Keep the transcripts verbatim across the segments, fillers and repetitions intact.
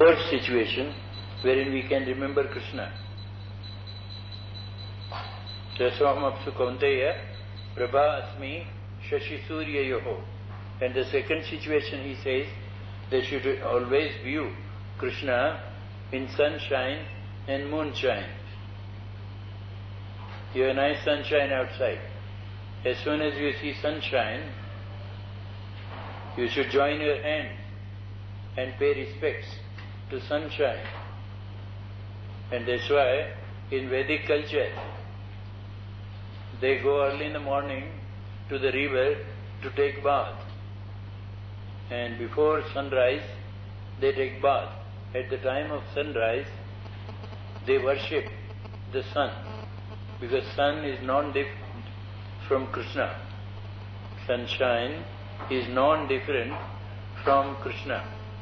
third situation wherein we can remember Krishna. Jasvamapsu kaunteya prabha asmi shashi suryayoho. And the second situation he says, they should always view Krishna in sunshine and moonshine. You have nice sunshine outside. As soon as you see sunshine, you should join your hands and pay respects to sunshine. And that's why in Vedic culture, they go early in the morning to the river to take bath. And before sunrise, they take bath. At the time of sunrise, they worship the sun, because sun is non-different from Krishna. Sunshine is non-different from Krishna.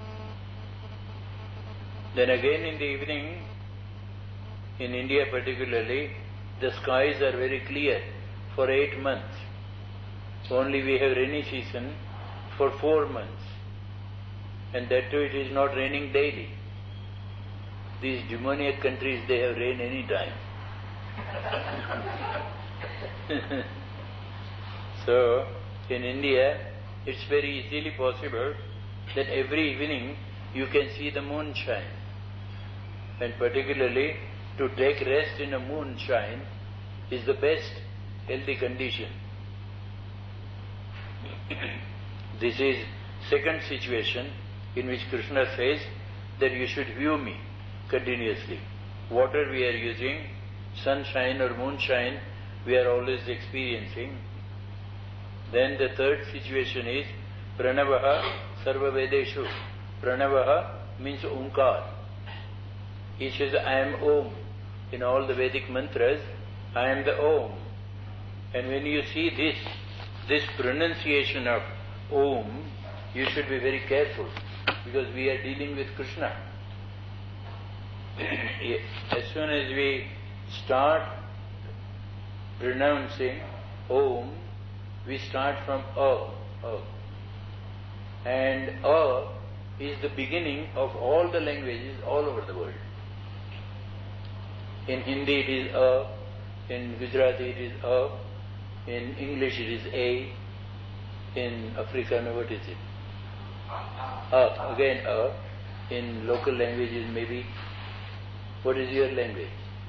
Then again in the evening, in India particularly, the skies are very clear for eight months. Only we have rainy season for four months. And that too it is not raining daily. These demoniac countries, they have rain any time. So, in India, it's very easily possible that every evening you can see the moonshine. And particularly, to take rest in a moonshine is the best healthy condition. This is second situation in which Krishna says that you should view me continuously. Water we are using, sunshine or moonshine, we are always experiencing. Then the third situation is Pranavaha Sarva Vedeshu. Pranavaha means Omkar. He says, I am Om. In all the Vedic mantras, I am the Om. And when you see this, this pronunciation of Om, you should be very careful, because we are dealing with Krishna. As soon as we start pronouncing Om, we start from A. A. And A is the beginning of all the languages all over the world. In Hindi it is A, in Gujarati it is A, in English it is A, in Afrikaans what is it? A, again A, in local languages maybe. What is your language?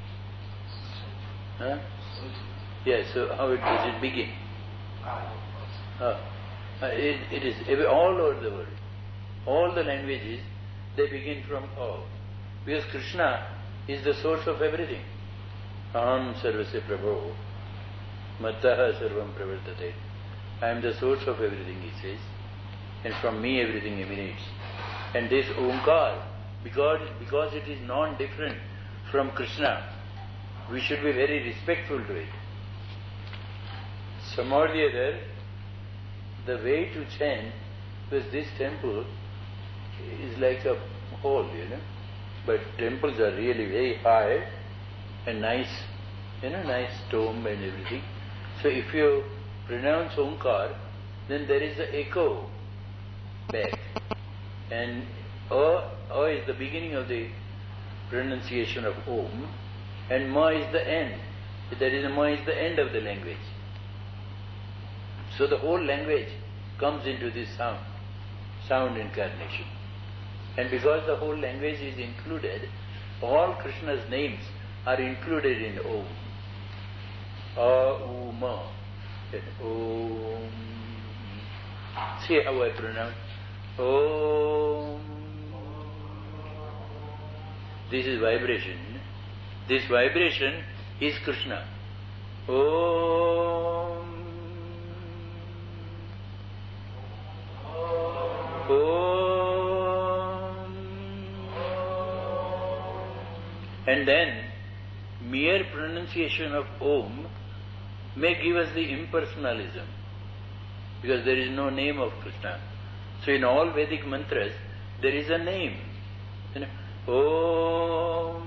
Huh? Yes, yeah, so how it, does it begin? Uh, it, it is all over the world. All the languages, they begin from A. Because Krishna is the source of everything. Aham sarvasya prabho, mattaha sarvam pravartate. I am the source of everything, he says. And from me everything emanates. And this Omkar, because, because it is non-different from Krishna, we should be very respectful to it. Some or the other, the way to chant, because this temple is like a hall, you know. But temples are really very high and nice, you know, nice dome and everything. So if you pronounce Omkar, then there is the echo back. And A, A is the beginning of the pronunciation of Om, and Ma is the end. That is, Ma is the end of the language. So the whole language comes into this sound, sound incarnation. And because the whole language is included, all Krishna's names are included in Om. A, U, Ma, and Om. See how I pronounce? Om. This is vibration. This vibration is Krishna. Om. Om. And then, mere pronunciation of Om may give us the impersonalism, because there is no name of Krishna. So in all Vedic mantras, there is a name. You know, Om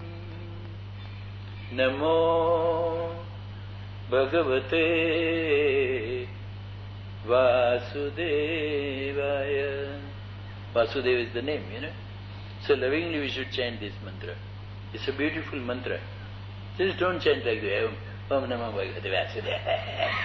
Namo Bhagavate Vasudevaya. Vasudeva is the name, you know. So lovingly we should chant this mantra. It's a beautiful mantra. Just don't chant like the Om, Om Namo Bhagavate Vasudevaya.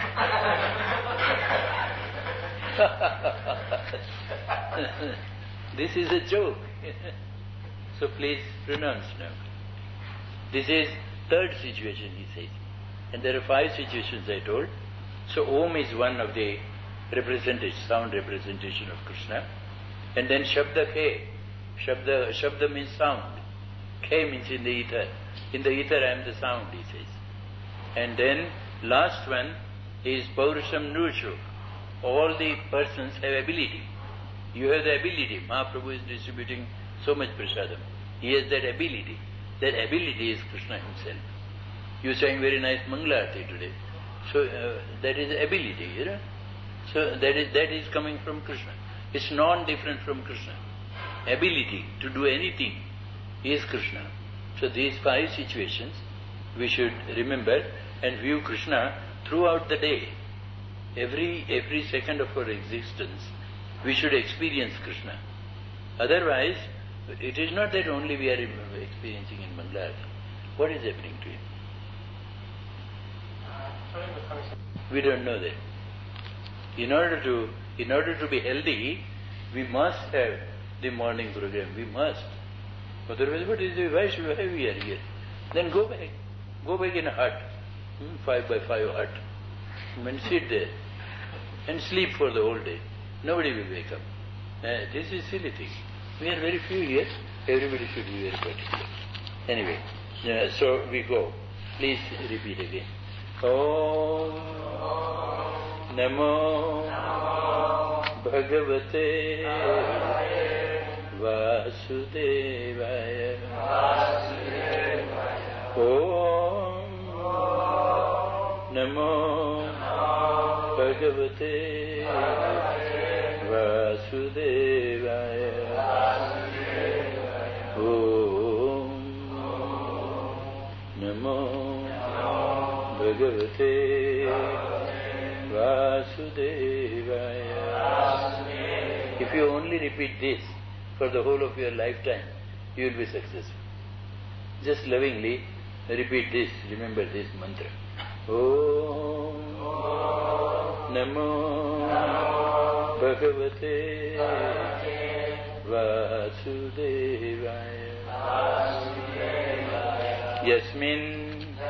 This is a joke. So please pronounce now. This is third situation, he says. And there are five situations I told. So Om is one of the representation, sound representation of Krishna. And then Shabda Khe. Shabda, Shabda means sound. Khe means in the ether. In the ether I am the sound, he says. And then last one is Paurusham Nrushu. All the persons have ability. You have the ability. Mahaprabhu is distributing so much prasadam. He has that ability. That ability is Krishna himself. You sang very nice Mangala-arti today. So uh, that is ability, you know. So that is, that is coming from Krishna. It's non-different from Krishna. Ability to do anything is Krishna. So these five situations we should remember and view Krishna throughout the day. Every, every second of our existence we should experience Krishna. Otherwise, it is not that only we are experiencing in Mangala-arti. What is happening to him? We don't know that. In order to, in order to be healthy, we must have the morning program. We must. Otherwise, what is the, why should why we are here? Then go back. Go back in a hut, hmm, five by five hut, and sit there and sleep for the whole day. Nobody will wake up. Uh, this is silly thing. We are very few here. Everybody should be very particular. Anyway, uh, so we go. Please repeat again. Om Namo Bhagavate Vasudevaya. Om Namo Bhagavate Vasudevaya. Om Namo Bhagavate Vasudevaya. If you only repeat this for the whole of your lifetime, you will be successful. Just lovingly repeat this, remember this mantra. Om Namo Bhagavate Vasudevaya. Yasmin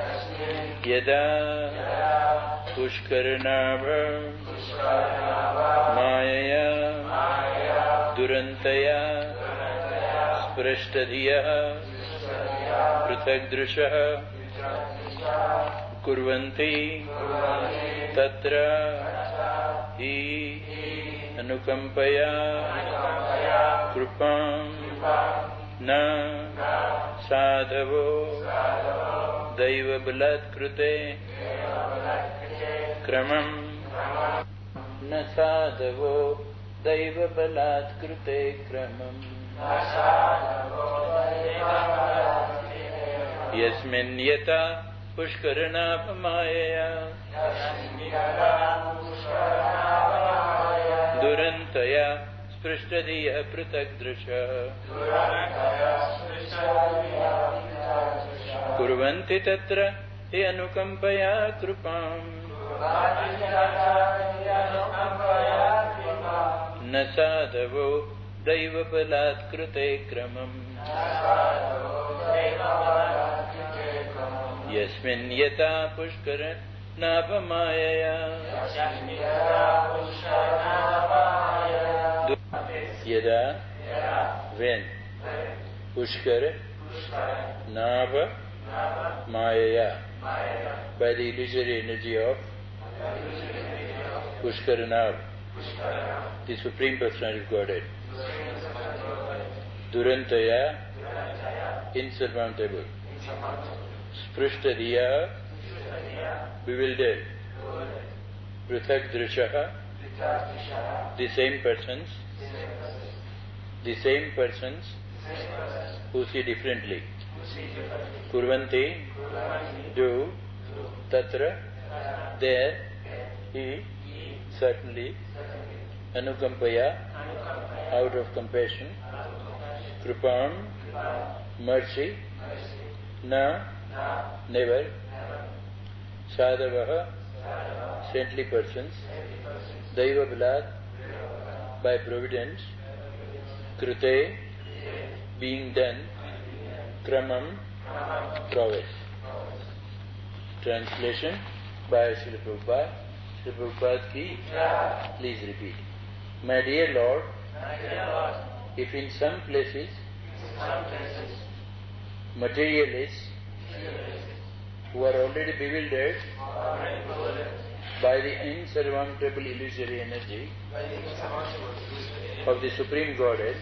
Yada Pushkaranabha Mayaya Durantaya Sprashtadhiya Prithagdrisha Kurvanti Tatra Hi Anukampaya Krupam Na Sadhavo Daiva Balatkrute Kramam Na Sadhavo Daiva Balatkrute Kramam Yasmin Yata Pushkaranabhamaya Durantaya Sprashtadhiya Prithagdrisha Kurvanti Tatra Hi Anukampaya Krupam Na Sadhavo Daiva Balatkrute Kramam Yasmin Yata Pushkaranabhamaya Yada when Pushkara Nava Maya by the illusory energy of Pushkaranav, the Supreme Personality of Godhead. Durantaya, insurmountable. Sprushtadhiya, bewildered. Prithagdrishaha, the same persons, the same persons who see differently. Kurvanti, do, tatra, there, he, certainly, anukampaya, out of compassion, Kripam, mercy, na, never, sadhavaha, saintly persons, daiva bilad, by providence, krute, being done, kramam, prowess. Translation by Srila Prabhupada. Srila Prabhupada ki, please repeat. My dear Lord, if in some places, materialists who are already bewildered by the insurmountable illusory energy of the Supreme Godhead,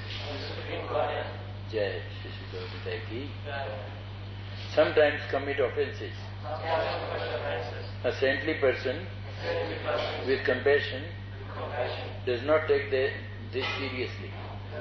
Jai Shri Sri Prabhupada ki, sometimes commit offences. A saintly person with compassion does not take the, this seriously,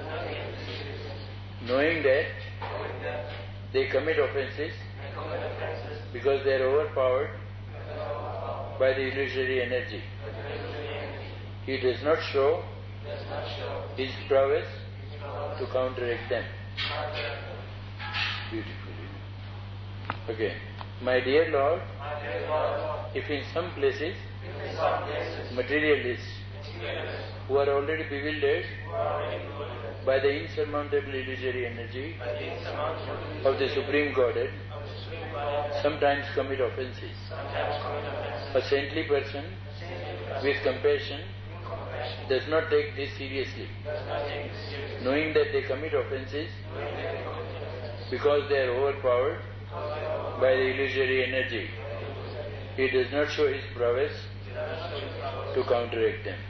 knowing that they commit offences because they are overpowered by the illusory energy. He does not show his prowess to counteract them. Beautifully. Again. My dear Lord, if in some places materialists who are already bewildered by the insurmountable illusory energy of the Supreme Godhead sometimes commit offences, a saintly person with compassion does not take this seriously, knowing that they commit offences because they are overpowered by the illusory energy. He does not show his prowess to counteract them.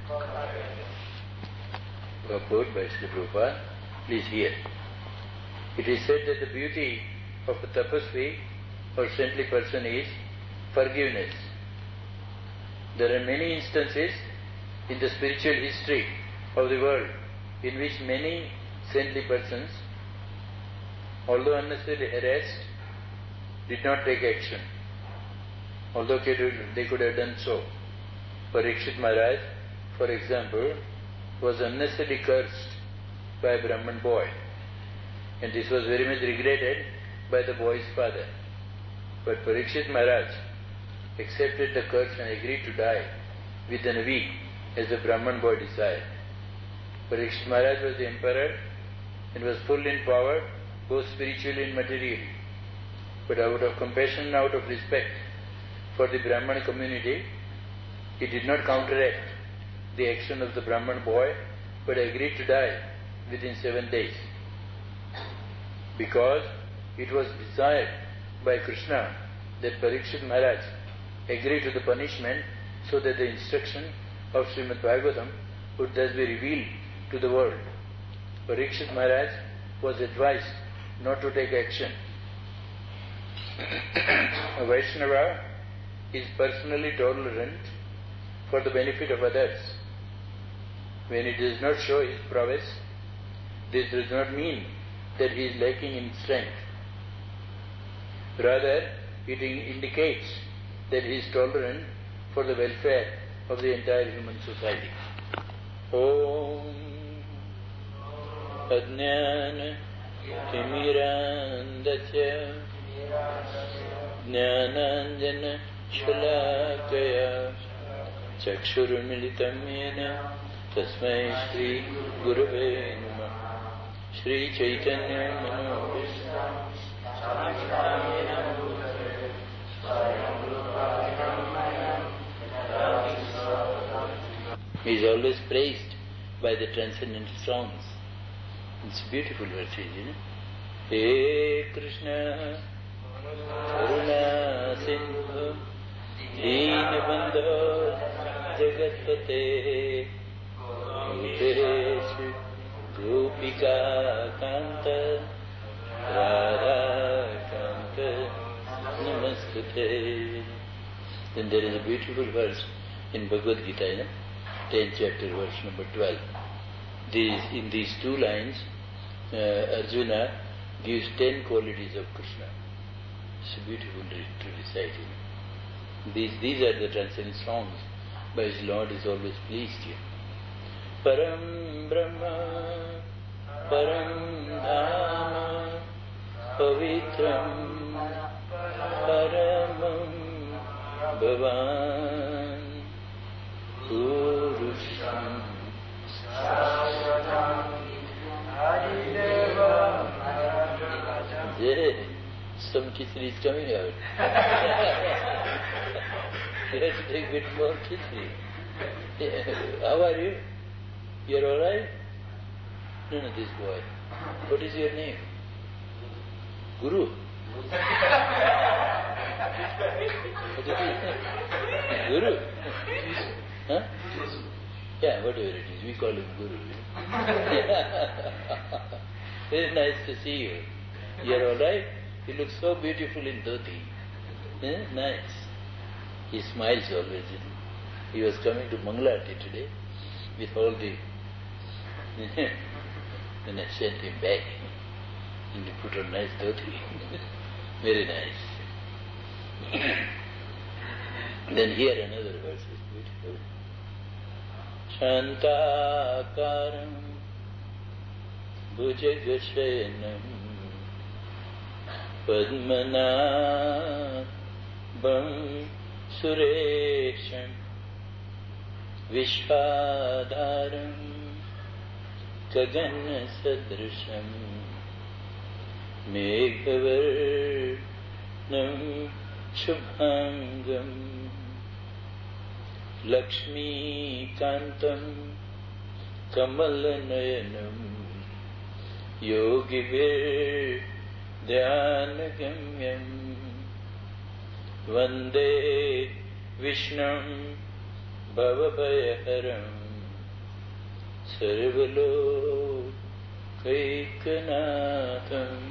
Purport by Srila Prabhupada. Please hear. It is said that the beauty of a tapasvi or saintly person is forgiveness. There are many instances in the spiritual history of the world in which many saintly persons, although unnecessarily harassed, did not take action, although they could have done so. Parikshit Maharaj, for example, was unnecessarily cursed by a Brahman boy, and this was very much regretted by the boy's father. But Parikshit Maharaj accepted the curse and agreed to die within a week as the Brahman boy desired. Parikshit Maharaj was the emperor and was full in power, both spiritually and materially. But out of compassion and out of respect for the Brahman community, he did not counteract the action of the Brahman boy, but agreed to die within seven days. Because it was desired by Krishna that Parikshit Maharaj agree to the punishment so that the instruction of Srimad Bhagavatam would thus be revealed to the world. Parikshit Maharaj was advised not to take action. A Vaishnava is personally tolerant for the benefit of others. When he does not show his prowess, this does not mean that he is lacking in strength. Rather, it indicates that he is tolerant for the welfare of the entire human society. Om Ajnana Timirandasya Jnananjana Shalakaya Chakshurmilitam Yena Tasmai Shri Gurave Namah. Shri Chaitanya Manobhishtam He is always praised by the transcendental songs. It's beautiful verses, you know. Hey Krishna Karuna Sindhu Deenabandho Jagatpate Gopeshu Gopika Kanta Radha Kanta Namaskate. Then there is a beautiful verse in Bhagavad Gita, you know, tenth chapter, verse number twelve. These, in these two lines, uh, Arjuna gives ten qualities of Krishna. It's beautiful to recite. You know. These, these are the transcendent songs by which Lord is always pleased. You know. Param Brahma param dhama pavitram paramam bhavan purusham shashvatam adideva. Yeah, some khichdi is coming out. You have to take a bit more khichdi. Yeah. How are you? You're all right? No, no, this boy. What is your name? Guru. What is his name? Guru. Huh? Yeah, whatever it is. We call him Guru. Very nice to see you. You're all right? You look so beautiful in dhoti. Eh? Nice. He smiles always. He was coming to Mangalati today with all the... Then I sent him back and he put on nice dhoti. Very nice. Then here another verse is beautiful. Shantakaram bhujagashayanam padmanabham suresham vishwadharam kagana sadrisham meghavarnam shubhangam lakshmi kantam kamalanayanam yogivir dhyanagam vande vishnam bhavabhayaharam sarvalokaikanatham.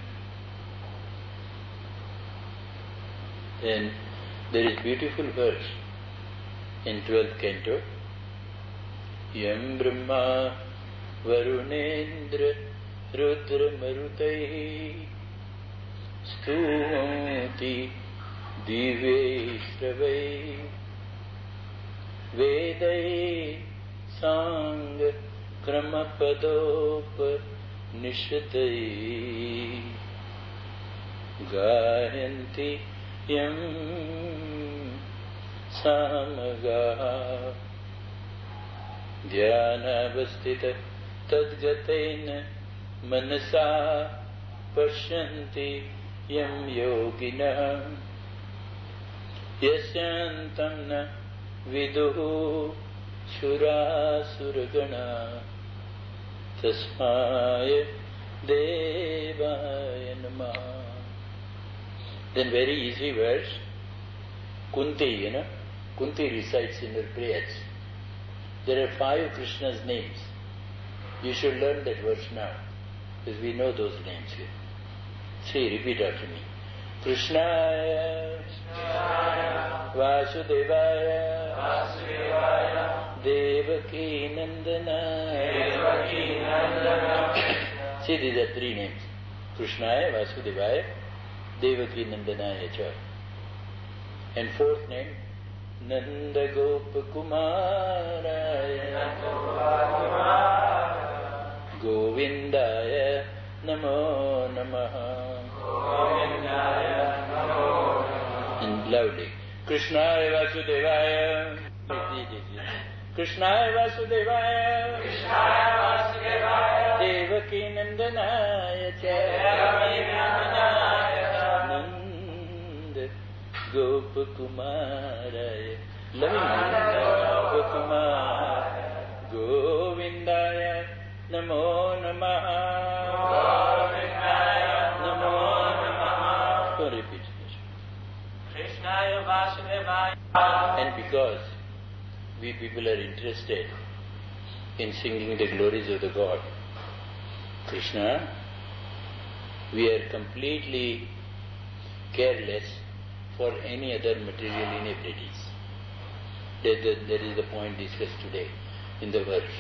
Then there is beautiful verse in twelfth canto. Yam Brahma Varunendra Rudra Marutai Stuvanti Dive Sravai Vedai Sang Kramapadop Nishadai Gayanti Yam Samaga Dhyanavastita Tadgatena Manasa Pashyanti Yam Yogina Yasyantamna Viduhu Shura Suragana Tasmaya Devaya Namaha. Then very easy verse. Kunti, you know, Kunti recites in her prayers. There are five Krishna's names. You should learn that verse now, because we know those names here. See, repeat after me. Krishnaya, Krishnaya Vasudevaya, Vasudevaya Devaki Nandana. Devaki Nandana. See, these are three names. Krishnaya, Vasudevaya, Devaki Nandanaya cha. And fourth name, Nanda Gopakumaraya, Govindaya Namo Namaha. Govindaya Namo Namaha. And loudly, Krishnaya Vasudevaya, Krishnaya Vasudevaya, Krishnaya Vasudevaya, Devaki Nandanaya cha. Devaki Nandanaya cha. Nanda Gopakumaraya, loving Gopakumaraya, Govindaya Namo Namaha. Govindaya Namo Namaha. Go repeat. Krishnaya Vasudevaya. And because we people are interested in singing the glories of the God, Krishna, we are completely careless for any other material inebrities. That, that, that is the point discussed today in the verse.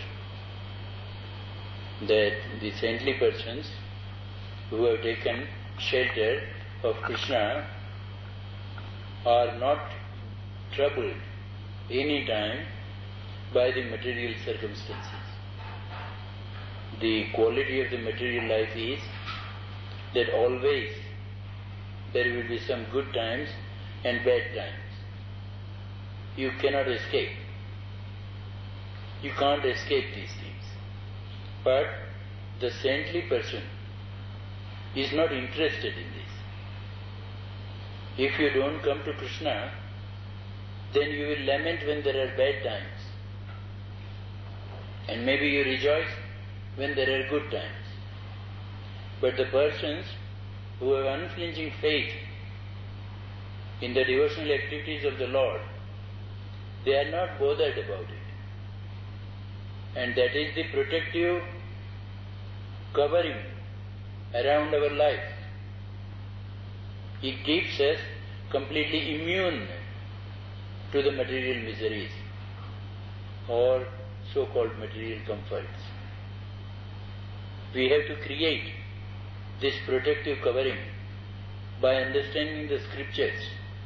That the saintly persons who have taken shelter of Krishna are not troubled any time by the material circumstances. the quality of the material life is that always there will be some good times and bad times. You cannot escape. You can't escape these things. But the saintly person is not interested in this. If you don't come to Krishna, then you will lament when there are bad times. And maybe you rejoice when there are good times. But the persons who have unflinching faith in the devotional activities of the Lord, they are not bothered about it. And that is the protective covering around our life. It keeps us completely immune to the material miseries or so-called material comforts. We have to create this protective covering by understanding the scriptures,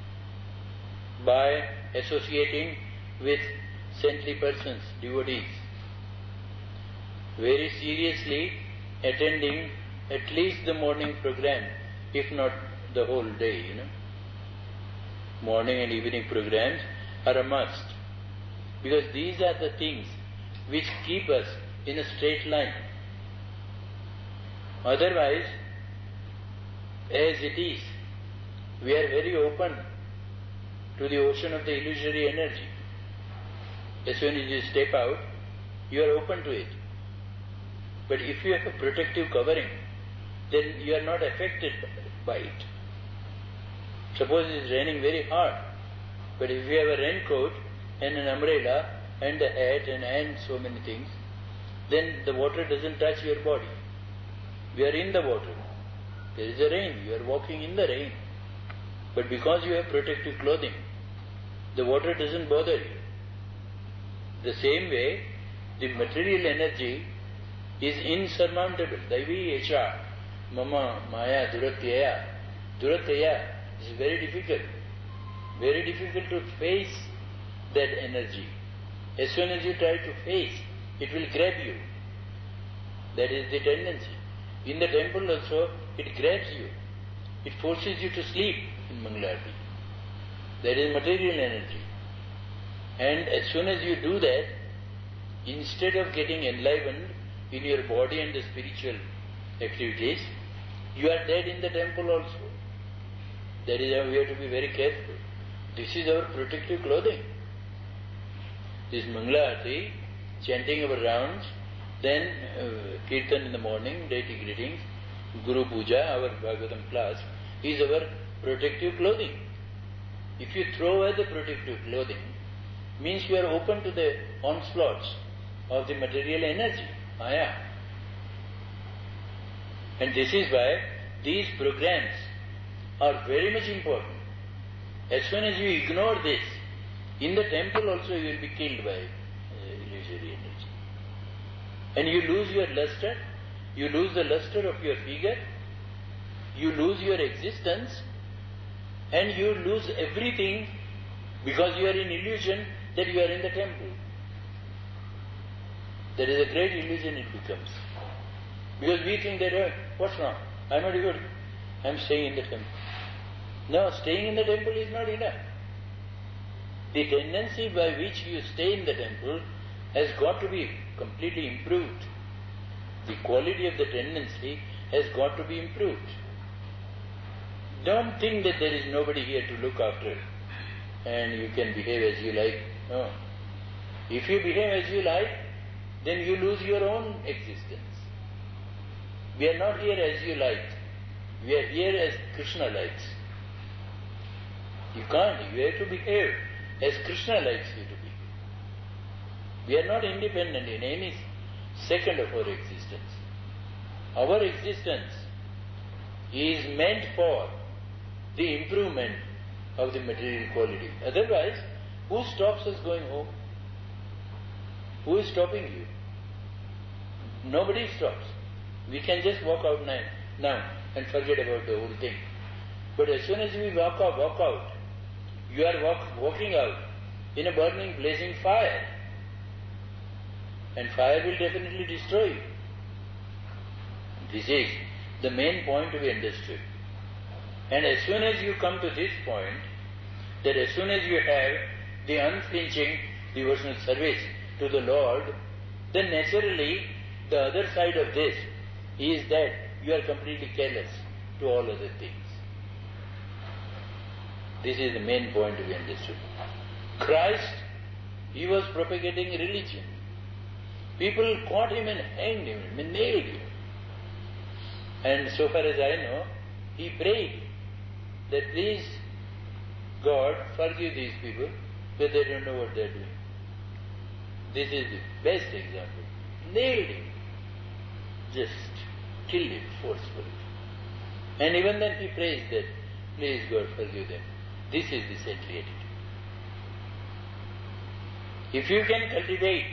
by associating with saintly persons, devotees, very seriously attending at least the morning program, if not the whole day, you know. Morning and evening programs are a must, because these are the things which keep us in a straight line. Otherwise, as it is, we are very open to the ocean of the illusory energy. As soon as you step out, you are open to it. But if you have a protective covering, then you are not affected by it. Suppose it is raining very hard, but if you have a raincoat and an umbrella and a hat and, and so many things, then the water doesn't touch your body. You are in the water. There is a rain. You are walking in the rain. But because you have protective clothing, the water doesn't bother you. The same way, the material energy is insurmountable. Daivi echa, mama, maya, duratyaya. Duratyaya is very difficult. Very difficult to face that energy. As soon as you try to face, it will grab you. That is the tendency. In the temple also, it grabs you. It forces you to sleep in Mangalarti. That is material energy. And as soon as you do that, instead of getting enlivened in your body and the spiritual activities, you are dead in the temple also. That is how we have to be very careful. This is our protective clothing. This Mangalarti, chanting our rounds, then uh, Kirtan in the morning, deity greetings, Guru Puja, our Bhagavatam class, is our protective clothing. If you throw away the protective clothing, means you are open to the onslaughts of the material energy, Maya. And this is why these programs are very much important. As soon as you ignore this, in the temple also you will be killed by uh, illusory energy. And you lose your luster, you lose the luster of your figure, you lose your existence, and you lose everything because you are in illusion that you are in the temple. There is a great illusion it becomes. Because we think that, oh, what's wrong? I am not good. I am staying in the temple. No, staying in the temple is not enough. The tendency by which you stay in the temple has got to be completely improved. The quality of the tendency has got to be improved. Don't think that there is nobody here to look after and you can behave as you like. No. If you behave as you like, then you lose your own existence. We are not here as you like. We are here as Krishna likes. You can't. You have to behave as Krishna likes you to be. We are not independent in any second of our existence. Our existence is meant for the improvement of the material quality. Otherwise, who stops us going home? Who is stopping you? Nobody stops. We can just walk out now, now and forget about the whole thing. But as soon as we walk out, walk out, you are walk, walking out in a burning, blazing fire. And fire will definitely destroy you. This is the main point to be understood. And as soon as you come to this point, that as soon as you have the unflinching devotional service to the Lord, then naturally the other side of this is that you are completely careless to all other things. This is the main point to be understood. Christ, he was propagating religion. People caught him and hanged him and nailed him. And so far as I know, he prayed that please, God, forgive these people, but they don't know what they are doing. This is the best example. Nailed him. Just killed him forcefully. And even then he prays that, please God, forgive them. This is the saintly attitude. If you can cultivate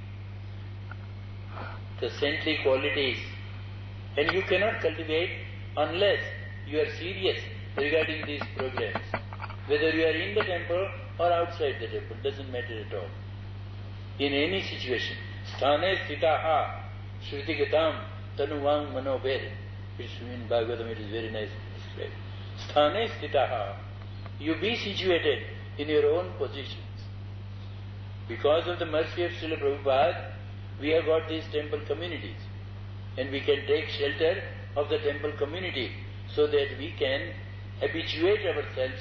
the saintly qualities, and you cannot cultivate unless you are serious regarding these programs, whether you are in the temple or outside the temple, doesn't matter at all. In any situation, sthane sthitaha shrutigatam tanuvang manobed. It's in Bhagavatam, it is very nicely described. Sthane sthitaha, you be situated in your own positions. Because of the mercy of Srila Prabhupada, we have got these temple communities. And we can take shelter of the temple community so that we can habituate ourselves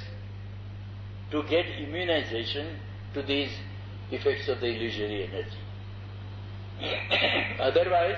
to get immunization to these effects of the illusory energy. Otherwise,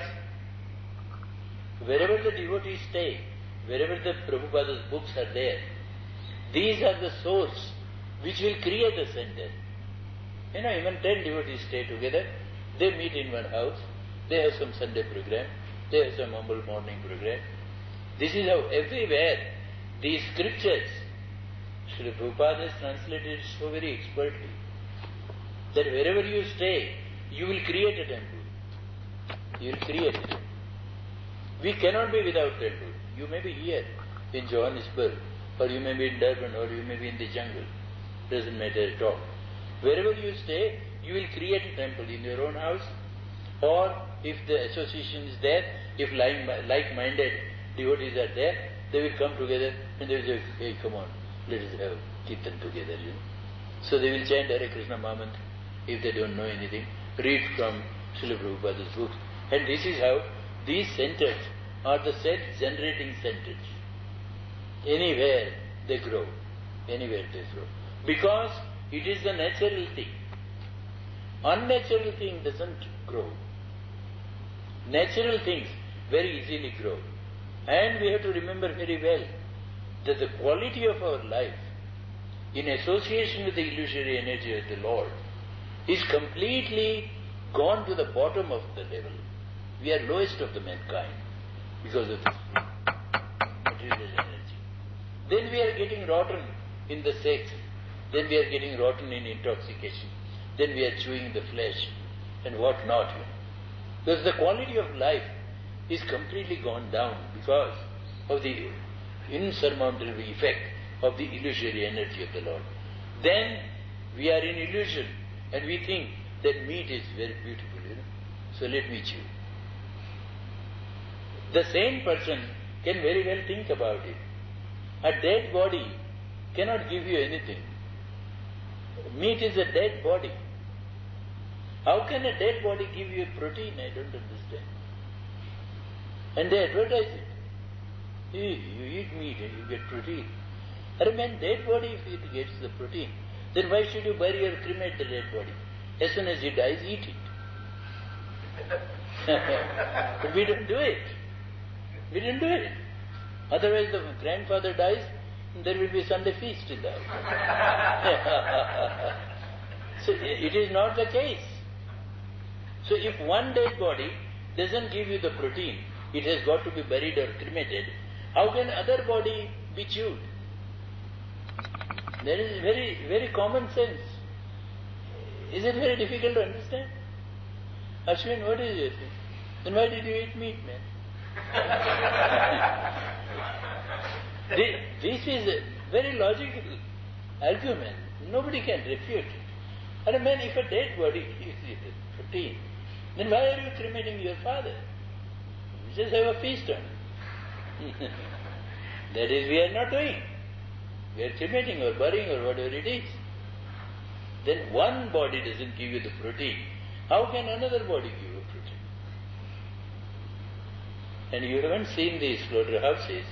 wherever the devotees stay, wherever the Prabhupada's books are there, these are the source which will create a center. You know, even ten devotees stay together, they meet in one house, they have some Sunday program, they have some humble morning program. This is how everywhere these scriptures, Srila Prabhupada has translated so very expertly, that wherever you stay, you will create a temple. You will create it. We cannot be without temple. You may be here in Johannesburg, or you may be in Durban, or you may be in the jungle. Doesn't matter at all. Wherever you stay, you will create a temple in your own house, or if the association is there, if like-minded devotees are there, they will come together and they will say, hey, come on, let us have Kirtan together, you know. So they will chant Hare Krishna Mahamantra if they don't know anything, read from Srila Prabhupada's books. And this is how these centers are the self-generating centers. Anywhere they grow, anywhere they grow. Because it is the natural thing. Unnatural thing doesn't grow. Natural things very easily grow. And we have to remember very well that the quality of our life in association with the illusory energy of the Lord is completely gone to the bottom of the level. We are lowest of the mankind because of this material energy. Then we are getting rotten in the sex. Then we are getting rotten in intoxication. Then we are chewing the flesh and what not. Because the quality of life is completely gone down because of the insurmountable effect of the illusory energy of the Lord. Then we are in illusion and we think that meat is very beautiful, you know. So let me chew. The sane person can very well think about it. A dead body cannot give you anything. Meat is a dead body. How can a dead body give you protein? I don't understand. And they advertise it. Hey, you eat meat and you get protein. I mean, dead body, if it gets the protein, then why should you bury or cremate the dead body? As soon as he dies, eat it. But we don't do it. We don't do it. Otherwise, the grandfather dies, and there will be Sunday feast in the house. So it is not the case. So if one dead body doesn't give you the protein, it has got to be buried or cremated, how can other body be chewed? That is very, very common sense. Is it very difficult to understand? Ashwin, what is your thing? Then why did you eat meat, man? This is a very logical argument. Nobody can refute it. And man, if a dead body gives you the protein, then why are you cremating your father? You just have a feast on it. That is, we are not doing. We are cremating or burying or whatever it is. Then one body doesn't give you the protein. How can another body give you protein? And you haven't seen these slaughterhouses,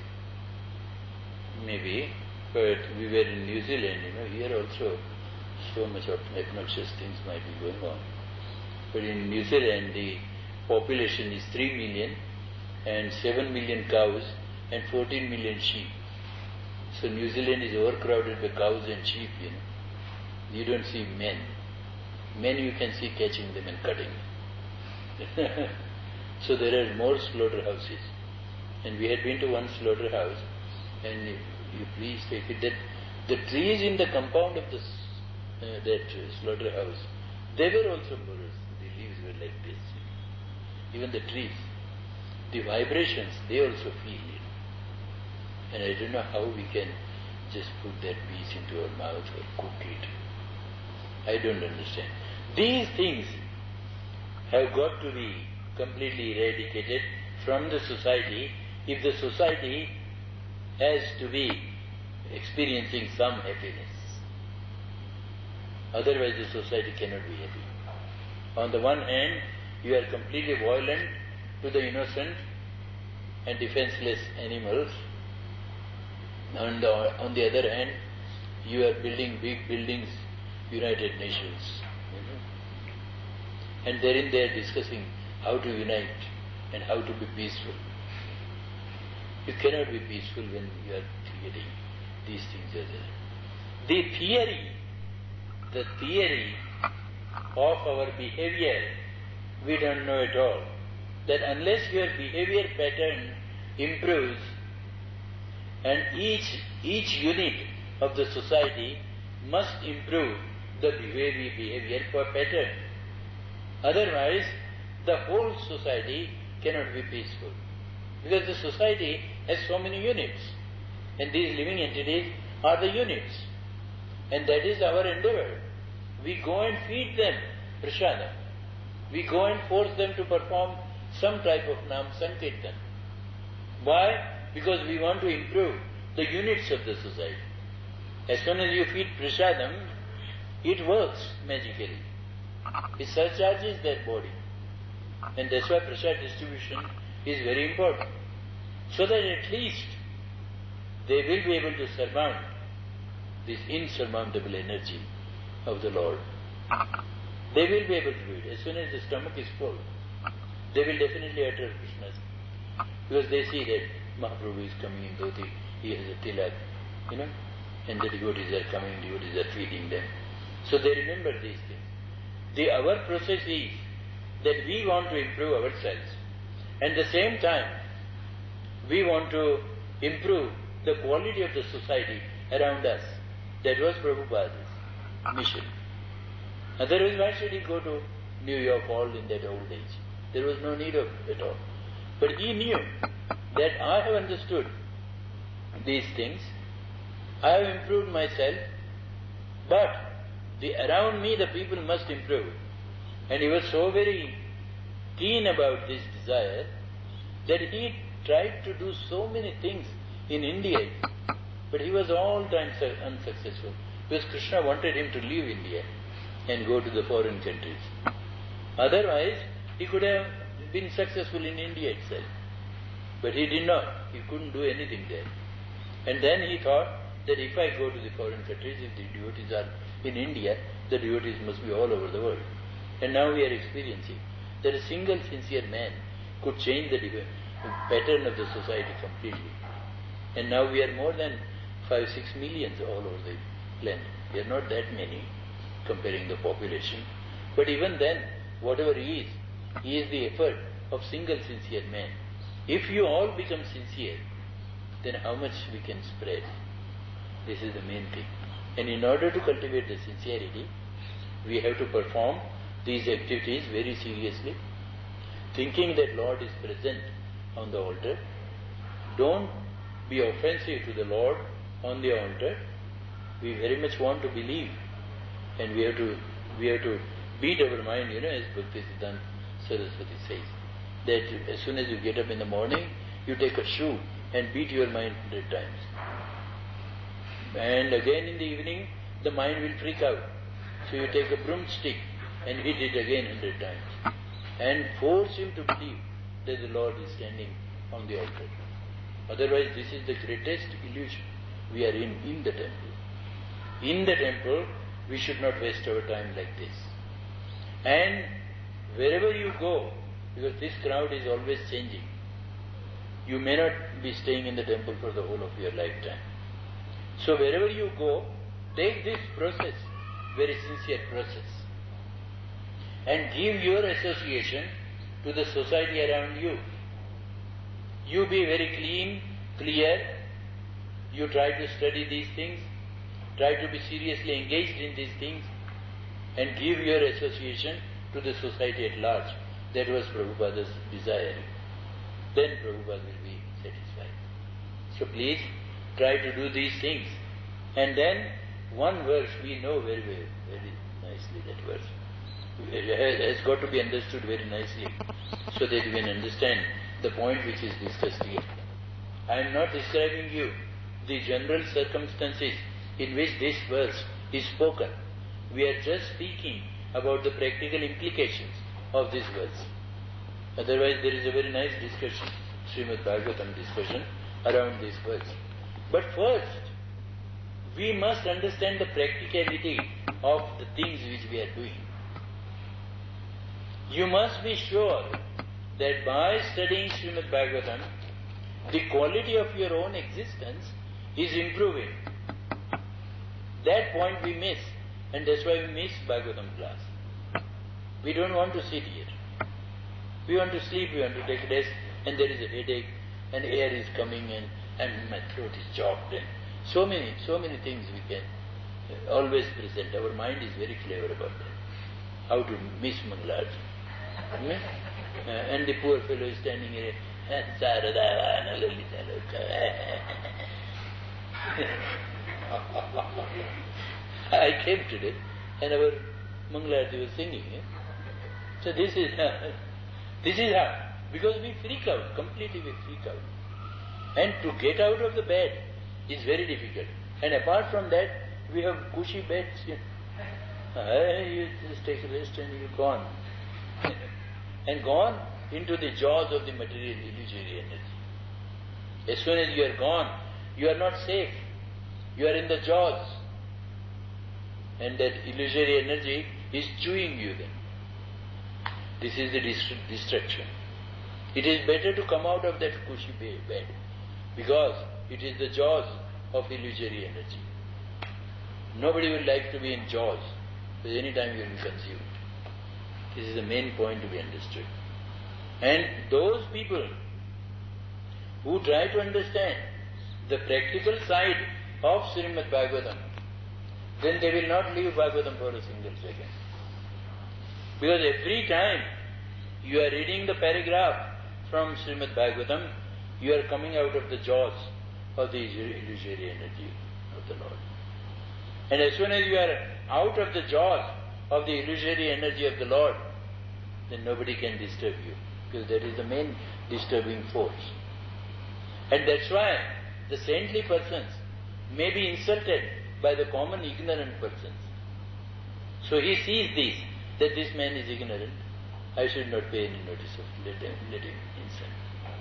maybe, but we were in New Zealand, you know, here also so much of obnoxious things might be going on. But in New Zealand, the population is three million and seven million cows and fourteen million sheep. So New Zealand is overcrowded by cows and sheep, you know. You don't see men. Men you can see catching them and cutting them. So there are more slaughterhouses. And we had been to one slaughterhouse, and if you please take it, that the trees in the compound of this, uh, that slaughterhouse, they were also morose. The leaves were like this. Even the trees, the vibrations, they also feel it. And I don't know how we can just put that piece into our mouth or cook it. I don't understand. These things have got to be completely eradicated from the society if the society has to be experiencing some happiness. Otherwise the society cannot be happy. On the one hand, you are completely violent to the innocent and defenseless animals. On the, on the other hand, you are building big buildings, United Nations, you know. And therein they are discussing how to unite and how to be peaceful. You cannot be peaceful when you are creating these things as a... The theory, the theory of our behavior, we don't know at all. That unless your behavior pattern improves and each, each unit of the society must improve the behavior, behavior for pattern. Otherwise, the whole society cannot be peaceful. Because the society has so many units. And these living entities are the units. And that is our endeavor. We go and feed them prasadam. We go and force them to perform some type of nam sankirtan. Why? Because we want to improve the units of the society. As soon as you feed prasadam, it works magically. It surcharges that body. And that's why prasad distribution is very important. So that at least they will be able to surmount this insurmountable energy of the Lord. They will be able to do it. As soon as the stomach is full, they will definitely utter Krishna's. Because they see that Mahaprabhu is coming in dhoti, he has a tilak, you know, and the devotees are coming, devotees are feeding them. So they remember these things. The our process is that we want to improve ourselves. At the same time, we want to improve the quality of the society around us. That was Prabhupada's mission. Otherwise, why should he go to New York all in that old age? There was no need of it at all. But he knew that I have understood these things, I have improved myself, but the around me the people must improve. And he was so very keen about this desire that he tried to do so many things in India, but he was all times unsuccessful because Krishna wanted him to leave India and go to the foreign countries. Otherwise, he could have been successful in India itself. But he did not. He couldn't do anything there. And then he thought that if I go to the foreign countries, if the devotees are in India, the devotees must be all over the world. And now we are experiencing that a single sincere man could change the pattern of the society completely. And now we are more than five, six millions all over the land. We are not that many comparing the population. But even then, whatever he is, he is the effort of single sincere man. If you all become sincere, then how much we can spread? This is the main thing. And in order to cultivate the sincerity, we have to perform these activities very seriously, thinking that Lord is present on the altar. Don't be offensive to the Lord on the altar. We very much want to believe, and we have to we have to beat our mind, you know, as Bhaktisiddhanta Saraswati says, that as soon as you get up in the morning, you take a shoe and beat your mind hundred times. And again in the evening, the mind will freak out. So you take a broomstick and hit it again hundred times. And force him to believe that the Lord is standing on the altar. Otherwise, this is the greatest illusion we are in, in the temple. In the temple, we should not waste our time like this. And wherever you go, because this crowd is always changing, you may not be staying in the temple for the whole of your lifetime. So wherever you go, take this process, very sincere process, and give your association to the society around you. You be very clean, clear, you try to study these things, try to be seriously engaged in these things, and give your association to the society at large. That was Prabhupada's desire. Then Prabhupada will be satisfied. So please try to do these things. And then one verse we know very, very, very nicely, that verse. It has got to be understood very nicely so that you can understand the point which is discussed here. I am not describing you the general circumstances in which this verse is spoken. We are just speaking about the practical implications of this verse. Otherwise there is a very nice discussion, Srimad Bhagavatam discussion around this verse. But first, we must understand the practicality of the things which we are doing. You must be sure that by studying Srimad Bhagavatam, the quality of your own existence is improving. That point we miss, and that's why we miss Bhagavatam class. We don't want to sit here. We want to sleep, we want to take rest, and there is a headache, and air is coming, and, and my throat is chopped, and so many, so many things we can always present. Our mind is very clever about that. How to miss Mangalarti. Hmm? Uh, and the poor fellow is standing here, I came today, and our Mangalarti was singing. Eh? So this is uh, this is how, because we freak out, completely we freak out. And to get out of the bed is very difficult. And apart from that, we have cushy beds. You, uh, you just take a rest and you're gone. And gone into the jaws of the material illusory energy. As soon as you are gone, you are not safe. You are in the jaws. And that illusory energy is chewing you then. This is the dist- destruction. It is better to come out of that cushy bed, because it is the jaws of illusory energy. Nobody will like to be in jaws, because any time you will be consumed. This is the main point to be understood. And those people who try to understand the practical side of Srimad Bhagavatam, then they will not leave Bhagavatam for a single second. Because every time you are reading the paragraph from Srimad Bhagavatam, you are coming out of the jaws of the illusory energy of the Lord. And as soon as you are out of the jaws of the illusory energy of the Lord, then nobody can disturb you, because that is the main disturbing force. And that's why the saintly persons may be insulted by the common ignorant persons. So he sees this, that this man is ignorant, I should not pay any notice of let him, let him insult.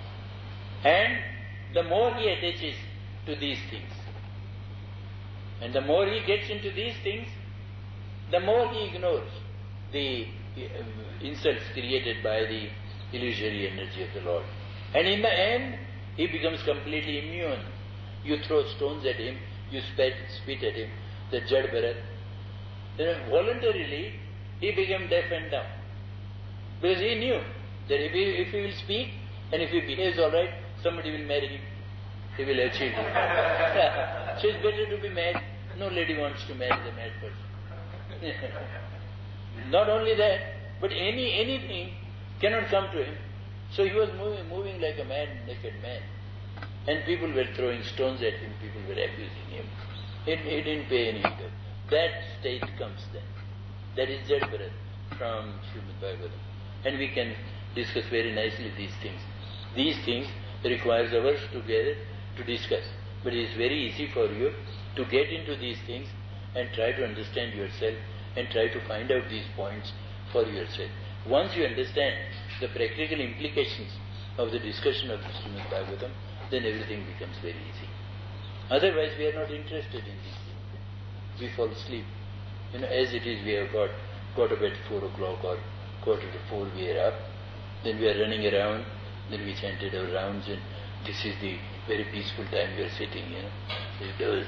And the more he attaches to these things, and the more he gets into these things, the more he ignores the insults created by the illusory energy of the Lord. And in the end, he becomes completely immune. You throw stones at him, you spit, spit at him, the Jad Bharat. Then voluntarily, he became deaf and dumb. Because he knew that if he, if he will speak, and if he behaves all right, somebody will marry him. He will have children. So it's better to be mad. No lady wants to marry the mad person. Not only that, but any anything cannot come to him. So he was moving, moving like a mad, naked man. And people were throwing stones at him, people were abusing him. He, he didn't pay any heed. That state comes then. That is Jad Bharat from Srimad Bhagavatam. And we can discuss very nicely these things. These things requires hours together to discuss. But it is very easy for you to get into these things and try to understand yourself and try to find out these points for yourself. Once you understand the practical implications of the discussion of the Srimad Bhagavatam, then everything becomes very easy. Otherwise, we are not interested in these things. We fall asleep. You know, as it is, we have got, got up at four o'clock or quarter to four, we are up. Then we are running around. Then we chanted our rounds, and this is the very peaceful time we are sitting, you know.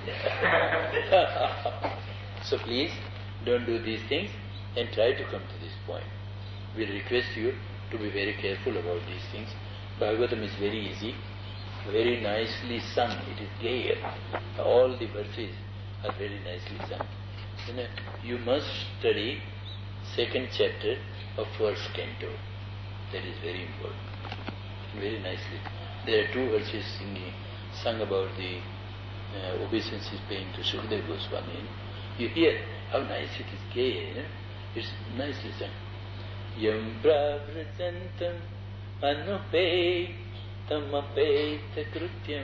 So please, don't do these things and try to come to this point. We request you to be very careful about these things. Bhagavatam is very easy, very nicely sung. It is gay. All the verses are very nicely sung. You know, you must study second chapter of first canto. That is very important. Very nicely. There are two verses singing, sung about the uh, obeisances paying to Sukadeva Goswami. You know? You hear how nice it is, gay. You know? It's nicely sung. Yam pravrajantam anupay tamapeta krutyam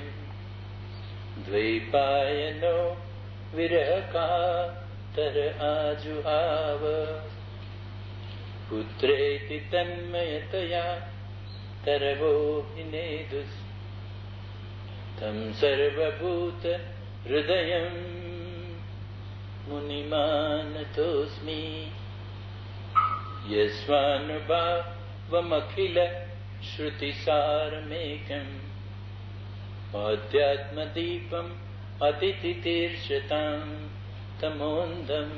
dvaipayano viraka tar ajuhava putreti tanmayataya taravo hinedus tam sarvabhuta hridayam munimanatosmi yasvanubhavamakila shrutisarmekam adhyatmadipam atititirshatam tamondam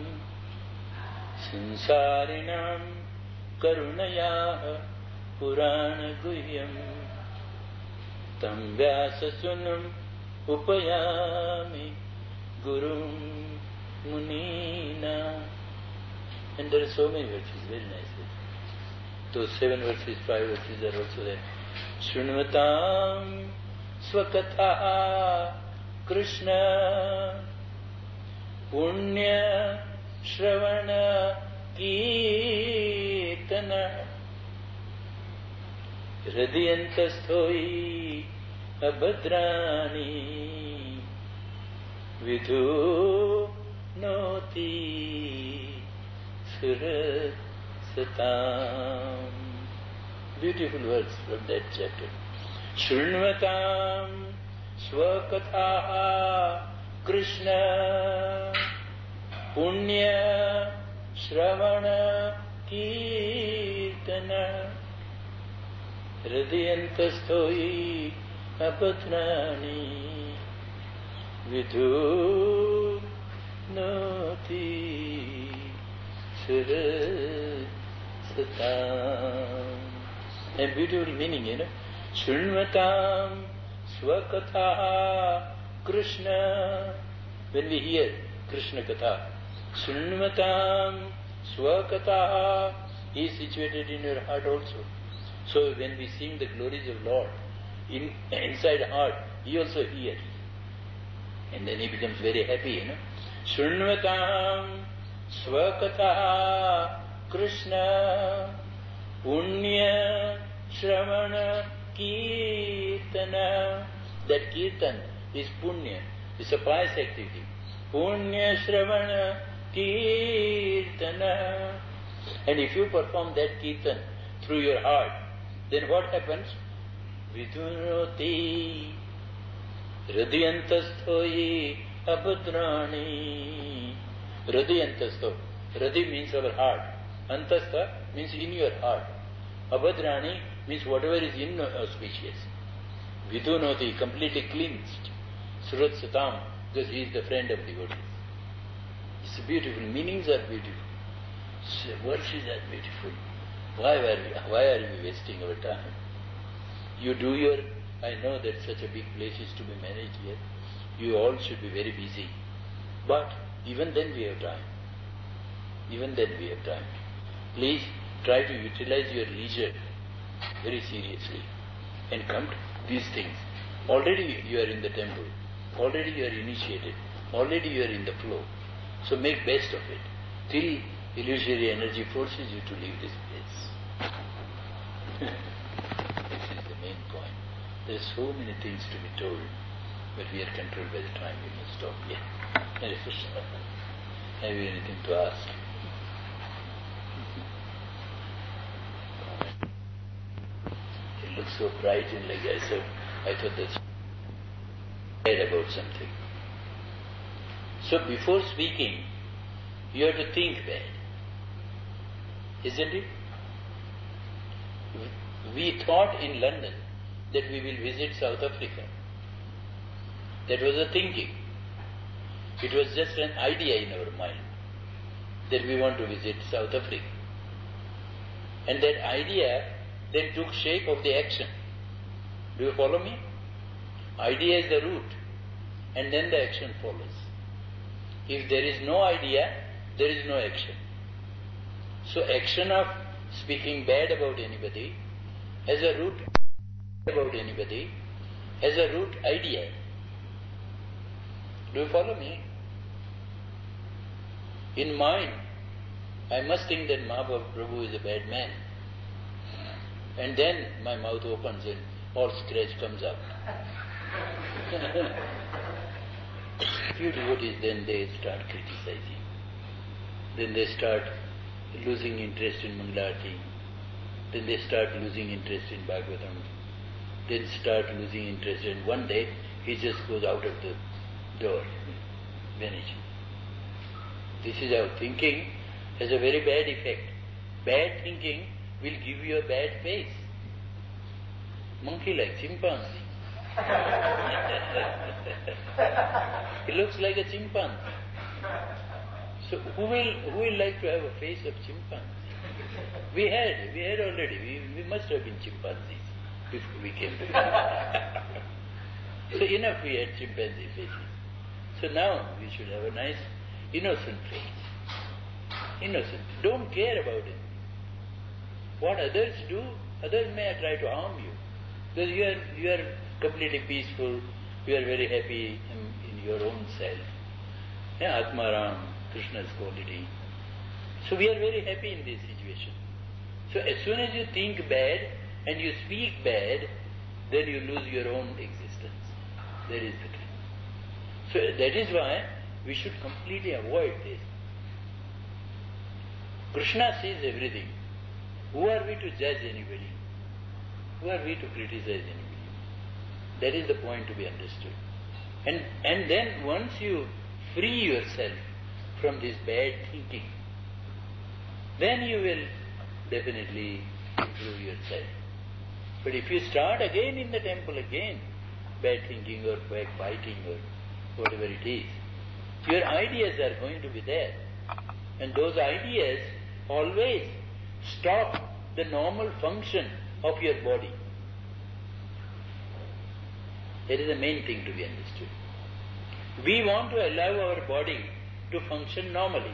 sansarinam karunaya purana guhyam tam vyasasunam upayami gurum munina. And there are so many verses, very nice verses. Those seven verses, five verses are also there. Shrunvatam swakatha Krishna punya shravana kirtana hridayantastoi abhadrani vidhu noti surat satam. Beautiful words from that chapter. Shrunvatam swakatha Krishna punya shravana kirtana hridayantastoi abhadrani vidhu noti surat satam. And beautiful meaning, you know. Shrunvatam swakatha Krishna. When we hear Krishna Katha, Shrunvatam swakatha, he is situated in your heart also. So when we sing the glories of Lord, in, inside heart, he also hears. And then he becomes very happy, you know. Shrunvatam swakatha Krishna punya shravana kirtana. That kirtan is punya, it's a pious activity. Punya shravana kirtana. And if you perform that kirtan through your heart, then what happens? Vidunoti hridayantastoi abhadrani. Hridayantastho. Hriday means our heart. Antastha means in your heart. Abhadrani means whatever is inauspicious. Vidunoti, completely cleansed. Surat Satam, because he is the friend of devotees. It's beautiful. Meanings are beautiful. Verses are beautiful. Why are we, why are we wasting our time? You do your, I know that such a big place is to be managed here. You all should be very busy. But even then we have time. Even then we have time. Please try to utilize your leisure very seriously and come to these things. Already you are in the temple. Already you are initiated. Already you are in the flow. So make best of it till illusory energy forces you to leave this place. This is the main point. There are so many things to be told, but we are controlled by the time. We must stop here. Hare Krishna. Have you anything to ask? It looks so bright and like I said, I thought that's bad about something. So before speaking, you have to think bad. Isn't it? We thought in London that we will visit South Africa. That was a thinking. It was just an idea in our mind that we want to visit South Africa. And that idea then took shape of the action. Do you follow me? Idea is the root, and then the action follows. If there is no idea, there is no action. So action of speaking bad about anybody has a root about anybody, has a root idea. Do you follow me? In mind, I must think that Mahaprabhu is a bad man. And then my mouth opens and all scratch comes out. Few devotees, then they start criticizing. Then they start losing interest in Mangalarti. Then they start losing interest in Bhagavatam. Then start losing interest, and one day he just goes out of the door, vanish. This is how thinking has a very bad effect. Bad thinking will give you a bad face. Monkey like chimpanzee. He looks like a chimpanzee. So who will who will like to have a face of chimpanzee? We had, we had already. We, we must have been chimpanzees before we came to India. So enough we had chimpanzee faces. So now we should have a nice innocent face. Innocent. Don't care about it. What others do, others may try to harm you. Because you are, you are completely peaceful, you are very happy in, in your own self. Yeah, Atmaram, Krishna's quality. So we are very happy in this situation. So as soon as you think bad and you speak bad, then you lose your own existence. That is the thing. So that is why we should completely avoid this. Krishna sees everything. Who are we to judge anybody? Who are we to criticize anybody? That is the point to be understood. And, and then once you free yourself from this bad thinking, then you will definitely improve yourself. But if you start again in the temple again, bad thinking or backbiting or whatever it is, your ideas are going to be there. And those ideas always stop the normal function of your body. That is the main thing to be understood. We want to allow our body to function normally.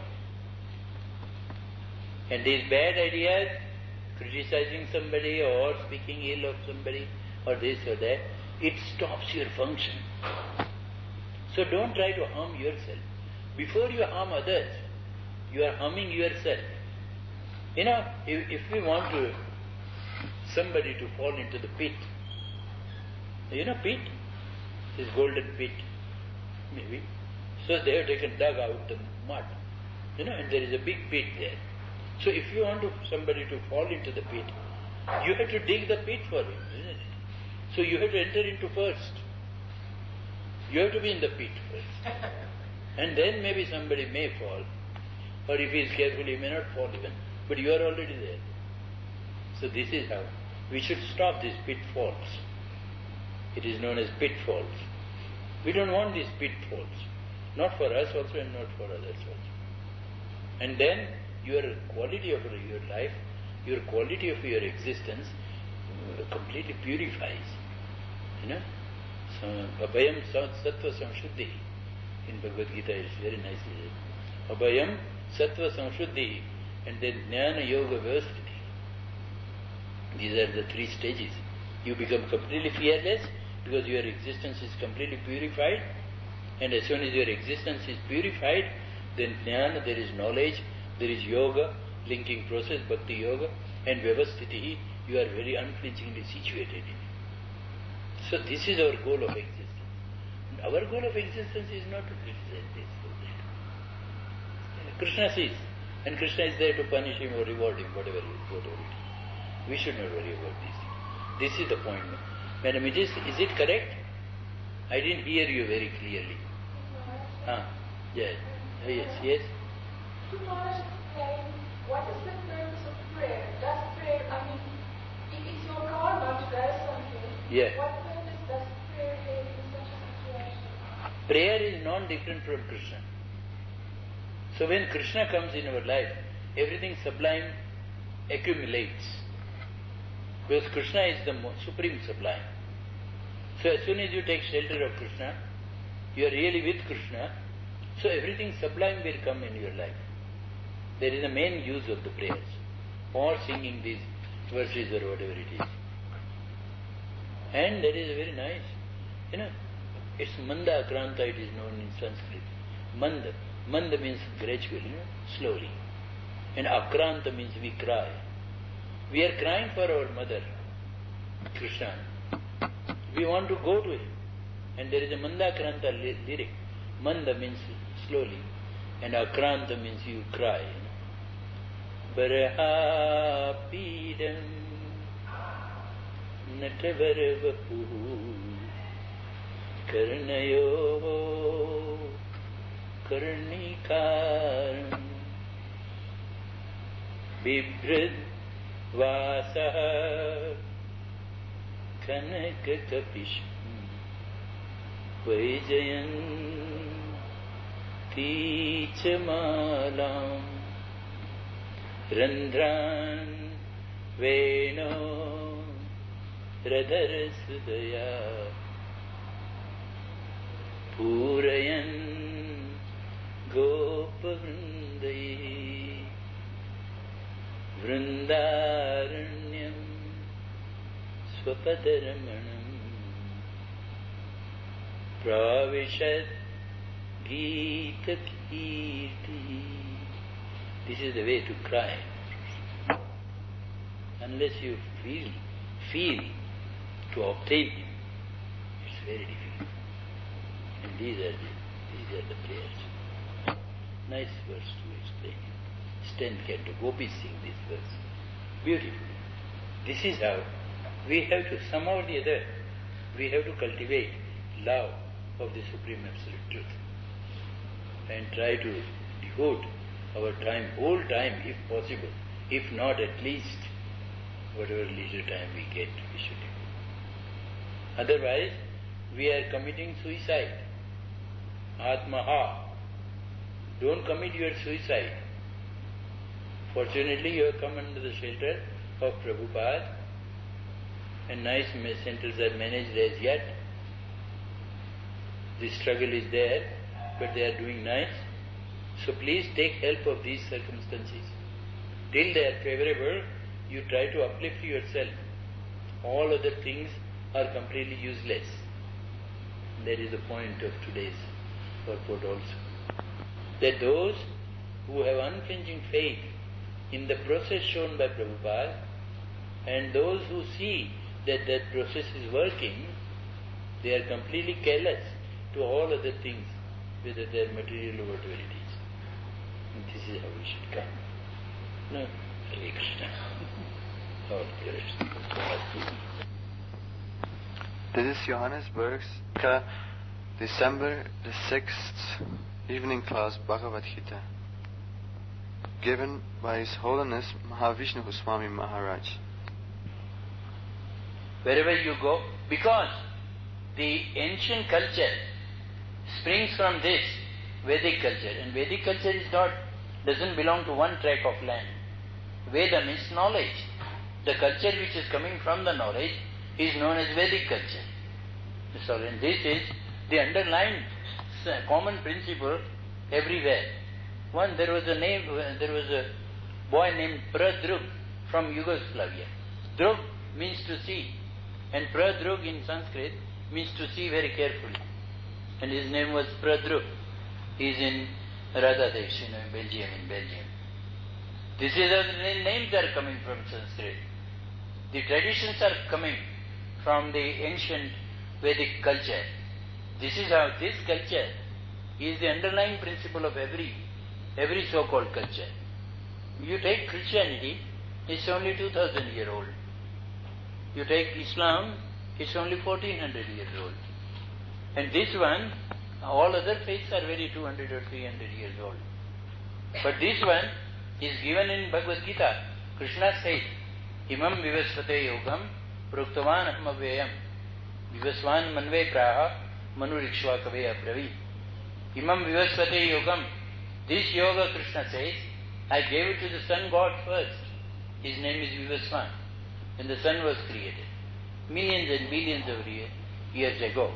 And these bad ideas, criticizing somebody or speaking ill of somebody or this or that, it stops your function. So don't try to harm yourself. Before you harm others, you are harming yourself. You know, if, if we want to somebody to fall into the pit, you know pit? This golden pit, maybe. So they have taken, dug out the mud, you know, and there is a big pit there. So if you want to, somebody to fall into the pit, you have to dig the pit for him, isn't it? So you have to enter into first. You have to be in the pit first. And then maybe somebody may fall, or if he is careful, he may not fall even. But you are already there. So this is how we should stop these pitfalls. It is known as pitfalls. We don't want these pitfalls. Not for us also and not for others also. And then your quality of your life, your quality of your existence completely purifies. You know? So, Abhayam Sattva Samshuddhi. In Bhagavad Gita it's very nicely said. Abhayam Sattva Samshuddhi, and then Jnana Yoga Vyavasthiti. These are the three stages. You become completely fearless because your existence is completely purified, and as soon as your existence is purified, then Jnana, there is knowledge, there is yoga, linking process, bhakti yoga, and Vyavasthiti, you are very unflinchingly situated in it. So this is our goal of existence. Our goal of existence is not to criticize this or that. Krishna sees, and Krishna is there to punish him or reward him, whatever it is, whatever it is. We should not worry about this. This is the point. Madam, it is, is it correct? I didn't hear you very clearly. Ah, yes, oh, yes, yes. To explain what is the purpose of prayer? Does prayer, I mean, if it's your karma to do something, yeah. What purpose does prayer have in such a situation? Prayer is non-different from Krishna. So when Krishna comes in our life, everything sublime accumulates. Because Krishna is the supreme sublime. So as soon as you take shelter of Krishna, you are really with Krishna, so everything sublime will come in your life. That is the main use of the prayers, or singing these verses or whatever it is. And that is very nice. You know, it's Manda Akranta, it is known in Sanskrit. Manda. Manda means gradually, you know, slowly. And Akranta means we cry. We are crying for our mother, Krishna. We want to go to him. And there is a Manda Akranta lyric. Manda means slowly. And Akranta means you cry. You know. Baraha Pidam Natavaravapu Karnayo Karnikaram Bibhrad Vasaha Kanakakapisham Vaijayan Tichamalam Randran Veno Radhara Sudaya Purayan Gopavrindai Vrindaranyam Swapadaramanam Pravishat Gita Kirti. This is the way to cry. Unless you feel, feel to obtain him, it's very difficult. And these are the, these are the prayers. Nice verse to explain. Stand canto, Gopis sing this verse. Beautifully. This is how we have to, somehow or the other, we have to cultivate love of the Supreme Absolute Truth. And try to devote our time, whole time if possible. If not, at least whatever leisure time we get, we should devote. Otherwise, we are committing suicide. Atmaha. Don't commit your suicide. Fortunately, you have come under the shelter of Prabhupada, and nice centers are managed as yet. The struggle is there, but they are doing nice. So please take help of these circumstances. Till they are favorable, you try to uplift yourself. All other things are completely useless. That is the point of today's purport also. That those who have unflinching faith in the process shown by Prabhupada, and those who see that that process is working, they are completely careless to all other things, whether they are material or whatever it is. And this is how we should come. No, Hare Krishna. All Krishna. This is Johannesburg's December the sixth evening class Bhagavad Gita, given by His Holiness Mahavishnu Goswami Maharaj. Wherever you go, because the ancient culture springs from this Vedic culture, and Vedic culture is not, doesn't belong to one tract of land. Veda means knowledge. The culture which is coming from the knowledge is known as Vedic culture. So, and this is the underlying common principle everywhere. One, there was a name, there was a boy named Pradrug from Yugoslavia. Drug means to see, and Pradrug in Sanskrit means to see very carefully. And his name was Pradrug. He is in Radhadesh, you know, Belgium, in Belgium. This is how the names are coming from Sanskrit. The traditions are coming from the ancient Vedic culture. This is how this culture is the underlying principle of every, every so-called culture. You take Christianity, it's only two thousand years old. You take Islam, it's only fourteen hundred years old. And this one, all other faiths are very two hundred or three hundred years old. But this one is given in Bhagavad Gita. Krishna says, Imam vivasvate yogam pruktavan aham avyayam vivasvan manve praha manurikshva kave abravi. Imam vivasvate yogam. This yoga, Krishna says, I gave it to the sun god first. His name is Vivasvan. When the sun was created, millions and billions of years ago.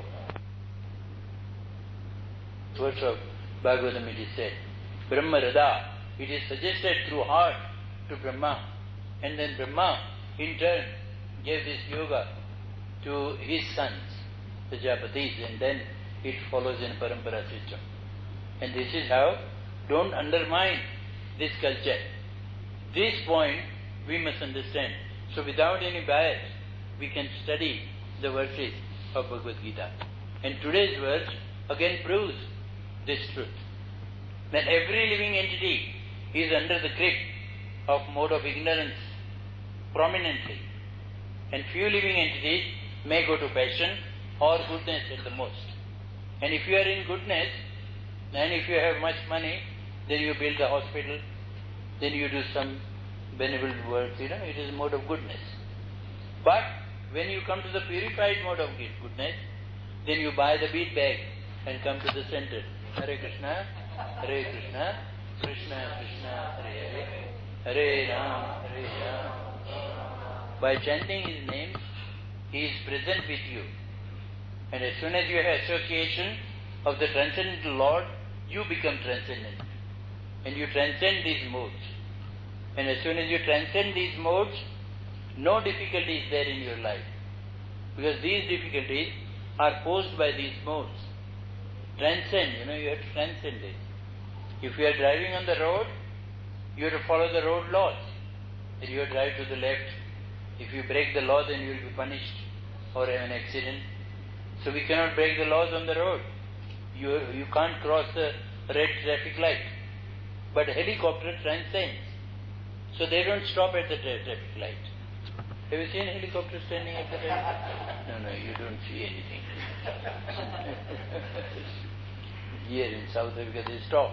Verse of Bhagavatam it is said, Brahma Rada, it is suggested through heart to Brahma. And then Brahma, in turn, gave this yoga to his sons, the Japatis, and then it follows in Parampara system. And this is how, don't undermine this culture. This point we must understand. So without any bias, we can study the verses of Bhagavad Gita. And today's verse again proves this truth, that every living entity is under the grip of mode of ignorance prominently. And few living entities may go to passion or goodness at the most. And if you are in goodness, and if you have much money, then you build a hospital, then you do some benevolent work, you know, it is a mode of goodness. But when you come to the purified mode of goodness, then you buy the bead bag and come to the center. Hare Krishna, Hare Krishna, Krishna Krishna, Hare Hare, Hare Ram, Hare Ram. By chanting his name, he is present with you. And as soon as you have association of the transcendental Lord, you become transcendent. And you transcend these modes. And as soon as you transcend these modes, no difficulty is there in your life. Because these difficulties are posed by these modes. Transcend, you know, you have to transcend it. If you are driving on the road, you have to follow the road laws. If you drive to the left, if you break the law, then you will be punished or have an accident. So we cannot break the laws on the road. You, you can't cross the red traffic light. But helicopter transcends. So they don't stop at the tra- traffic light. Have you seen helicopters standing at the traffic light? No, no, you don't see anything. Here in South Africa they stop.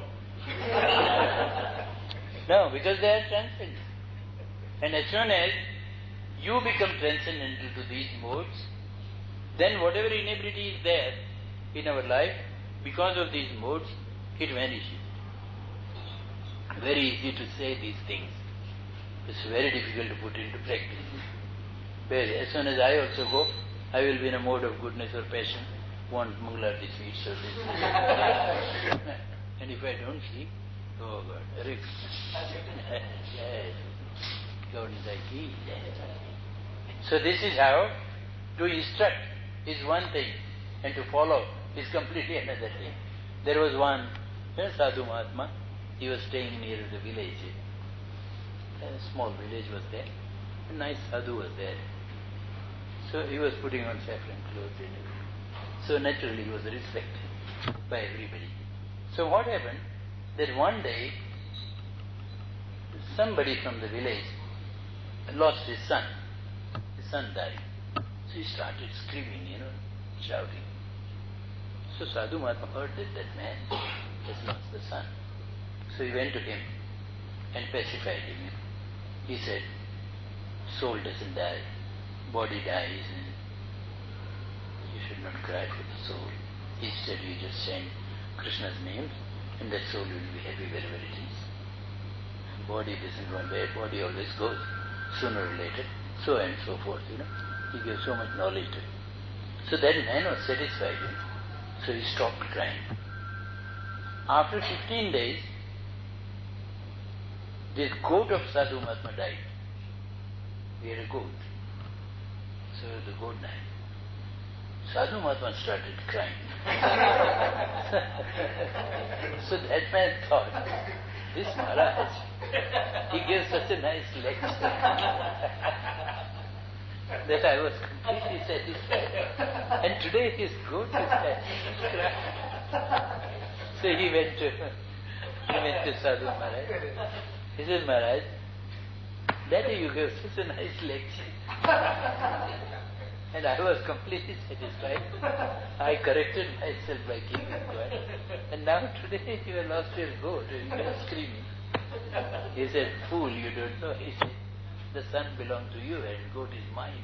No, because they are transcendent. And as soon as you become transcendental to these modes, then whatever inebriety is there in our life, because of these modes, it vanishes. Very easy to say these things. It's very difficult to put into practice. But as soon as I also go, I will be in a mode of goodness or passion, want Mangalarti sweets or this. And if I don't see, oh God, Hare Krishna. Yes. Government key. So this is how to instruct is one thing and to follow is completely another thing. There was one, you know, Sadhu Mahatma, he was staying near the village. A small village was there. A nice sadhu was there. So he was putting on saffron clothes and everything. So naturally he was respected by everybody. So what happened? That one day somebody from the village lost his son. His son died. So he started screaming, you know, shouting. So Sadhu Mahatma heard that that man has lost the son. So he went to him and pacified him. He said, soul doesn't die, body dies, and you should not cry for the soul. Instead you just chant Krishna's name and that soul will be happy wherever it is. Body doesn't go bad, body always goes, sooner or later, so and so forth, you know. He gave so much knowledge to him. So that man was satisfied, you know. So he stopped crying. After fifteen days, this goat of Sadhu Mahatma died. He had a goat. So the goat died. Sadhu Mahatma started crying. So that man thought, this Maharaj, he gives such a nice lecture. that I was completely satisfied. And today his goat is satisfied. So he went to, he went to Sadhu Maharaj. He said, Maharaj, Daddy, you gave such a nice lecture. And I was completely satisfied. I corrected myself by keeping quiet. And now today you have lost your goat and you are screaming. He said, fool, you don't know. He said, the son belongs to you and goat is mine.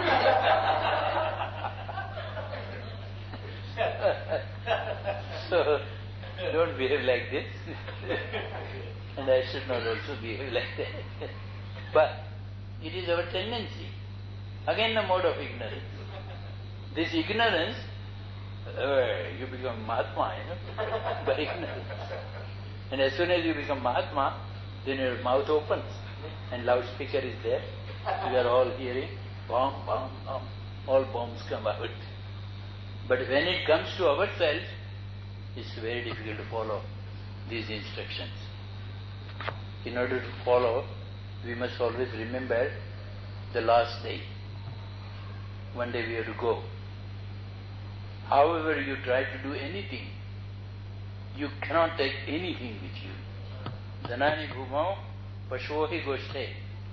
So, don't behave like this. And I should not also behave like that. But it is our tendency. Again the mode of ignorance. This ignorance, uh, you become Mahatma, you know, by ignorance. And as soon as you become Mahatma, then your mouth opens and loudspeaker is there. You are all hearing, bomb, bomb, bomb, all bombs come out. But when it comes to ourselves, it's very difficult to follow these instructions. In order to follow, we must always remember the last day. One day we have to go. However you try to do anything, you cannot take anything with you. Dhanani bhumau pashohi goshte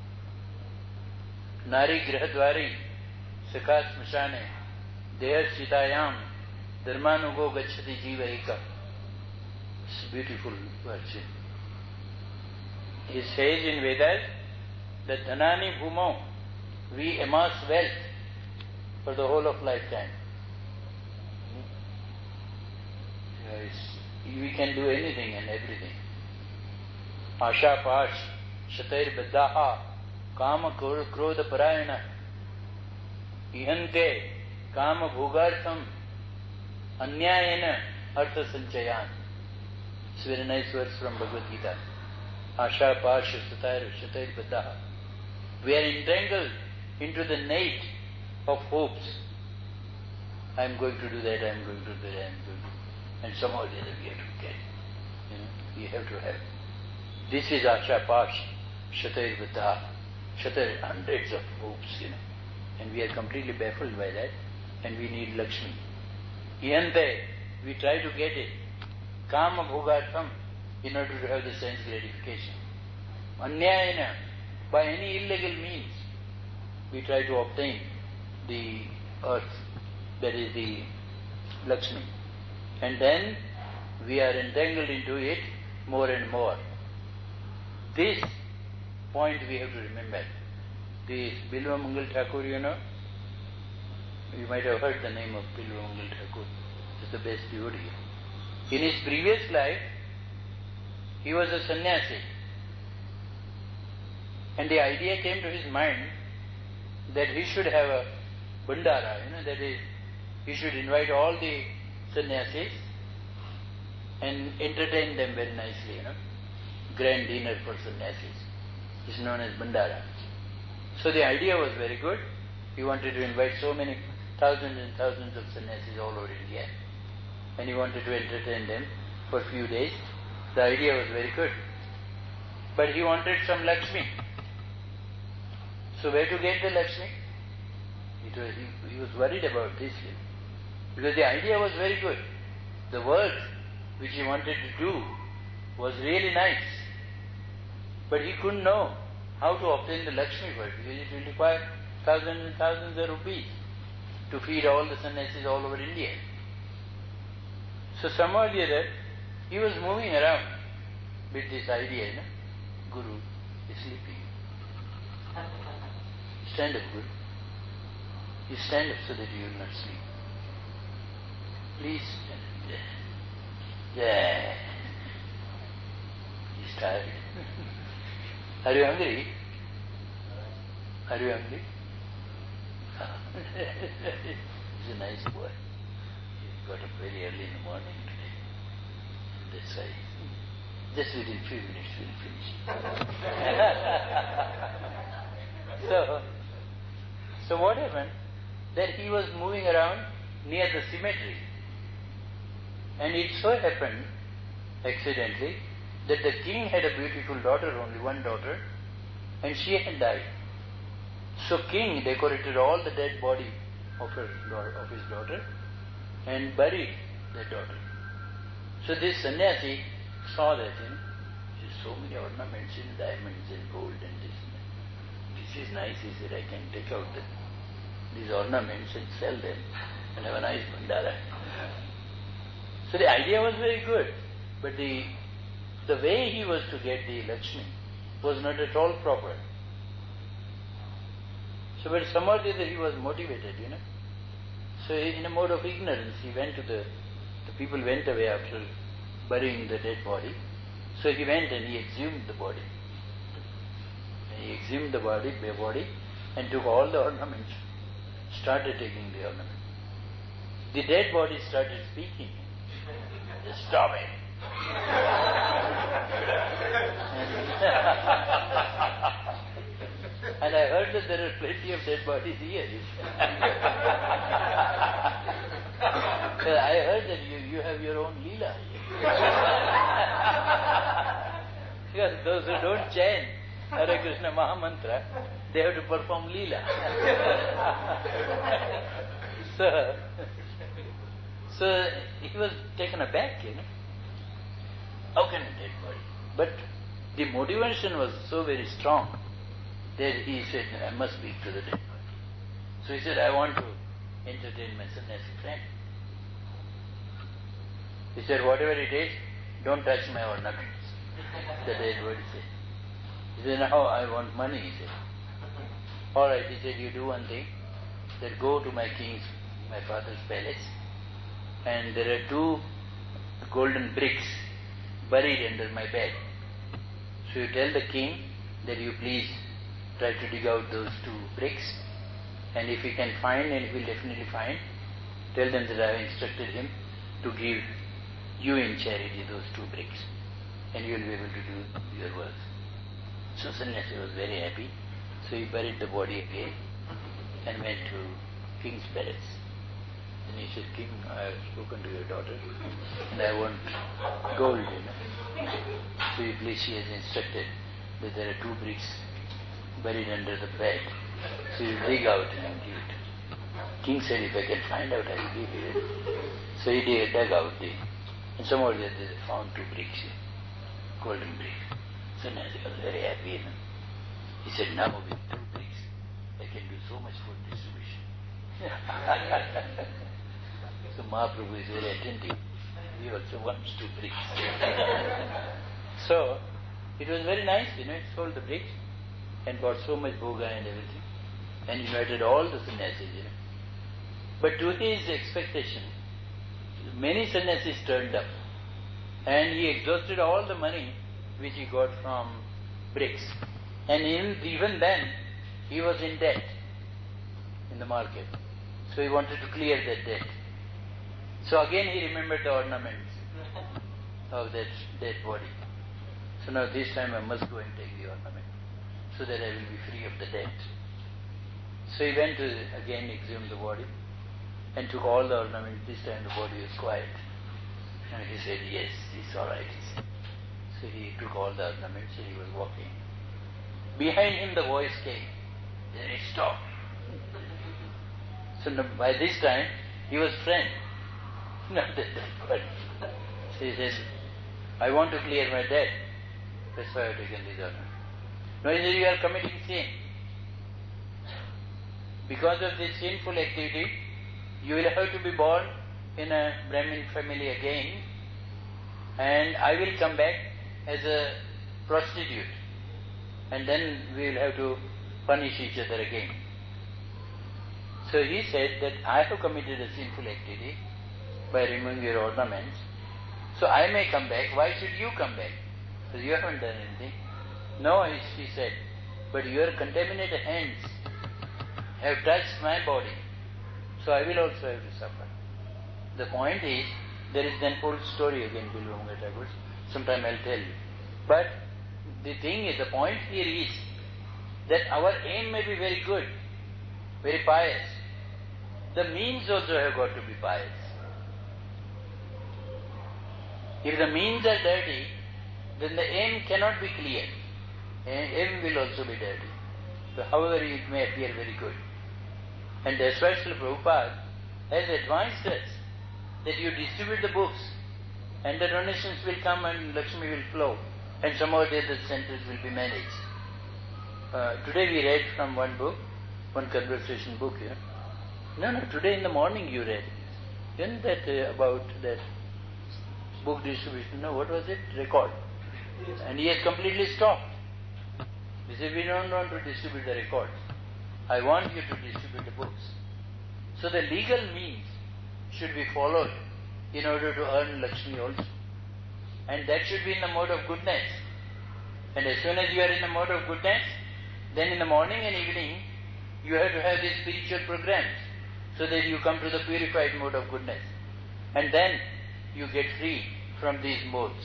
nari grihadvari sakha smashane deha chitayam dharmanugo gacchati jiva eka. It's a beautiful verse. He says in Vedas that dhanani bhumau, we amass wealth for the whole of lifetime. Yes, we can do anything and everything. Asha pash, shatair baddaha, kama krodha parayana, ihante, kama bhogartham, anyayana, artha sanchayan. It's a very nice verse from Bhagavad Gita. Asha pash, shatair, shatair baddaha. We are entangled into the net of hopes. I am going to do that, I am going to do that, I am going to. And somehow or the other we have to get. You know, we have to have. This is Asha Pash, Shatair Vata, Shatair, hundreds of hopes, you know. And we are completely baffled by that, and we need Lakshmi. Ihante, we try to get it. Kama bhogartham, in order to have the sense gratification. Anyayana, by any illegal means, we try to obtain the earth, that is the Lakshmi. And then we are entangled into it more and more. This point we have to remember. This Bilva Mangal Thakur, you know, you might have heard the name of Bilva Mangal Thakur. He's the best devotee. In his previous life, he was a sannyasi. And the idea came to his mind that he should have a bandara, you know, that is, he should invite all the sannyasis and entertain them very nicely, you know. Grand dinner for sannyasis. It's known as bandara. So the idea was very good. He wanted to invite so many thousands and thousands of sannyasis all over India. And he wanted to entertain them for a few days. The idea was very good. But he wanted some Lakshmi. So where to get the Lakshmi? It was, he, he was worried about this. Because the idea was very good. The work which he wanted to do was really nice. But he couldn't know how to obtain the Lakshmi for it, because it will require thousands and thousands of rupees to feed all the sannyasis all over India. So somehow or the other, he was moving around with this idea, you know, Guru is sleeping. Stand up, Guru. You stand up so that you will not sleep. Please stand up. Yeah. He's tired. Are you hungry? Are you hungry? He's a nice boy. He got up very early in the morning today. That's why. Just within few minutes we'll finish. so, so what happened? That he was moving around near the cemetery. And it so happened, accidentally, that the king had a beautiful daughter, only one daughter, and she had died. So king decorated all the dead body of, her, of his daughter and buried the daughter. So this sannyasi saw that, you know, there's so many ornaments in diamonds and gold and this and that. This is nice, he said, I can take out the, these ornaments and sell them and have a nice bandara. So the idea was very good, but the the way he was to get the Lakshmi was not at all proper. So but somehow or other he was motivated, you know. So in a mode of ignorance he went to the, the people went away after burying the dead body. So he went and he exhumed the body. And he exhumed the body, the body and took all the ornaments, started taking the ornaments. The dead body started speaking. Stop it. And I heard that there are plenty of dead bodies here. I heard that you, you have your own Leela. Because those who don't chant Hare Krishna Mahamantra, they have to perform Leela. so, so he was taken aback, you know. How can a dead body? But the motivation was so very strong that he said, I must speak to the dead body. So he said, I want to entertain my sannyasi friend. He said, whatever it is, don't touch my ornaments. The dead body said. He said, no, I want money, he said. All right, he said, you do one thing, that go to my king's, my father's palace, and there are two golden bricks buried under my bed. So you tell the king that you please try to dig out those two bricks, and if he can find, and he will definitely find, tell them that I have instructed him to give you in charity those two bricks, and you will be able to do your work. So Sannyasi was very happy, so he buried the body again and went to king's palace. And he said, King, I have spoken to your daughter and I want gold, you know. So you please, she has instructed that there are two bricks buried under the bed. So you dig out and give it. King said, if I can find out, I will give you. So he dug out the, and somehow they found two bricks, golden bricks. So Sannyasi was very happy, you know. He said, now with two bricks, I can do so much food distribution. So Mahaprabhu is very attentive. He also wants two bricks. So it was very nice, you know, it sold the bricks and bought so much bhoga and everything and invited all the sannyasis, you know. But to his expectation, many sannyasis turned up and he exhausted all the money which he got from bricks. And in, even then, he was in debt in the market. So he wanted to clear that debt. So again he remembered the ornaments of that dead body. So now this time I must go and take the ornament so that I will be free of the debt. So he went to again exhume the body and took all the ornaments. This time the body was quiet. And he said, yes, it's all right. So he took all the ornaments and he was walking. Behind him the voice came. Then he stopped. So by this time he was friend. Not the dead body. So he said, I want to clear my debt. That's why I have taken this ornament. No, he said, you are committing sin. Because of this sinful activity, you will have to be born in a Brahmin family again, and I will come back as a prostitute, and then we will have to punish each other again. So he said that I have committed a sinful activity by removing your ornaments, so I may come back. Why should you come back? So you haven't done anything. No, he said, but your contaminated hands have touched my body, so I will also have to suffer. The point is, there is an old story again, Bilvamanga Thakur, sometime I'll tell you. But the thing is, the point here is that our aim may be very good, very pious. The means also have got to be pious. If the means are dirty, then the aim cannot be clear. Aim will also be dirty. however it may appear very good. And that's why Srila Prabhupada has advised us that you distribute the books and the donations will come and Lakshmi will flow and some of the other centers will be managed. Uh, today we read from one book, one conversation book here. No, no, today in the morning you read. Isn't that uh, about that book distribution? No, what was it? Record. And he has completely stopped. He said, we don't want to distribute the records. I want you to distribute the books. So the legal means should be followed in order to earn Lakshmi also. And that should be in the mode of goodness. And as soon as you are in the mode of goodness, then in the morning and evening, you have to have these spiritual programs so that you come to the purified mode of goodness. And then you get free from these modes.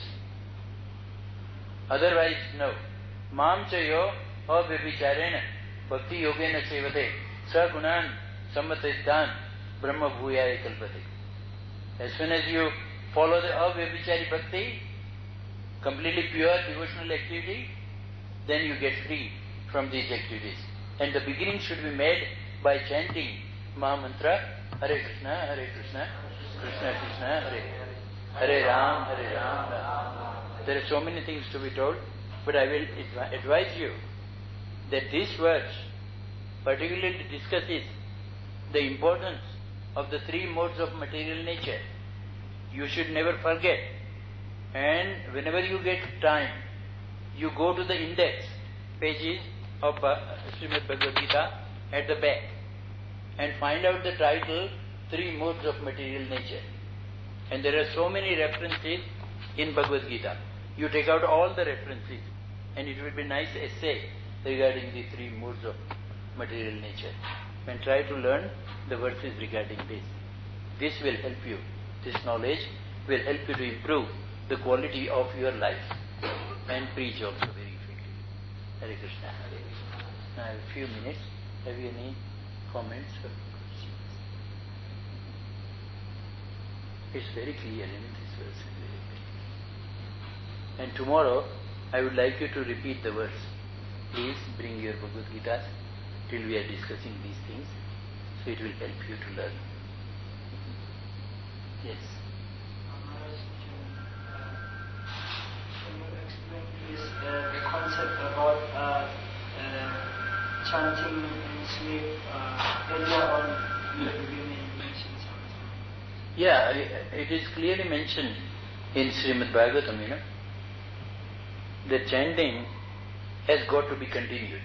Otherwise, no. Mam chayo avibhicharena bhakti yogena sevate sagunan sammatidhan brahma bhuyaya kalpate. As soon as you follow the avibhichari bhakti, completely pure devotional activity, then you get free from these activities. And the beginning should be made by chanting Mahamantra, Hare Krishna, Hare Krishna, Krishna Krishna, Hare Hare Ram, Hare Ram, Ram. There are so many things to be told, but I will advise you that this verse particularly discusses the importance of the three modes of material nature. You should never forget. And whenever you get time, you go to the index pages of Srimad Bhagavad Gita at the back and find out the title, Three Modes of Material Nature. And there are so many references in Bhagavad Gita. You take out all the references and it will be a nice essay regarding the three modes of material nature. And try to learn the verses regarding this. This will help you. This knowledge will help you to improve the quality of your life and preach also very effectively. Hare Krishna, Hare Krishna. Now I have a few minutes. Have you any comments or questions? It's very clear in this verse. And tomorrow I would like you to repeat the verse. Please bring your Bhagavad Gitas till we are discussing these things. So it will help you to learn. Yes. Is uh, the concept about uh, uh, chanting and sleep uh, earlier on you mentioned something. Yeah, it is clearly mentioned in Srimad Bhagavatam, you know, that chanting has got to be continued.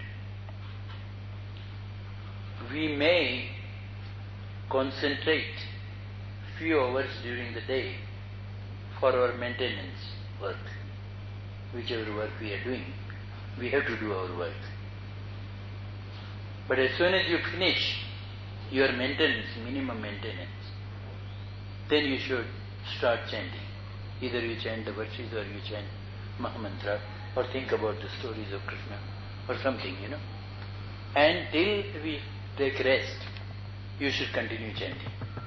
We may concentrate few hours during the day for our maintenance work. Whichever work we are doing, we have to do our work. But as soon as you finish your maintenance, minimum maintenance, then you should start chanting. Either you chant the verses or you chant Mahamantra or think about the stories of Krishna or something, you know. And till we take rest, you should continue chanting.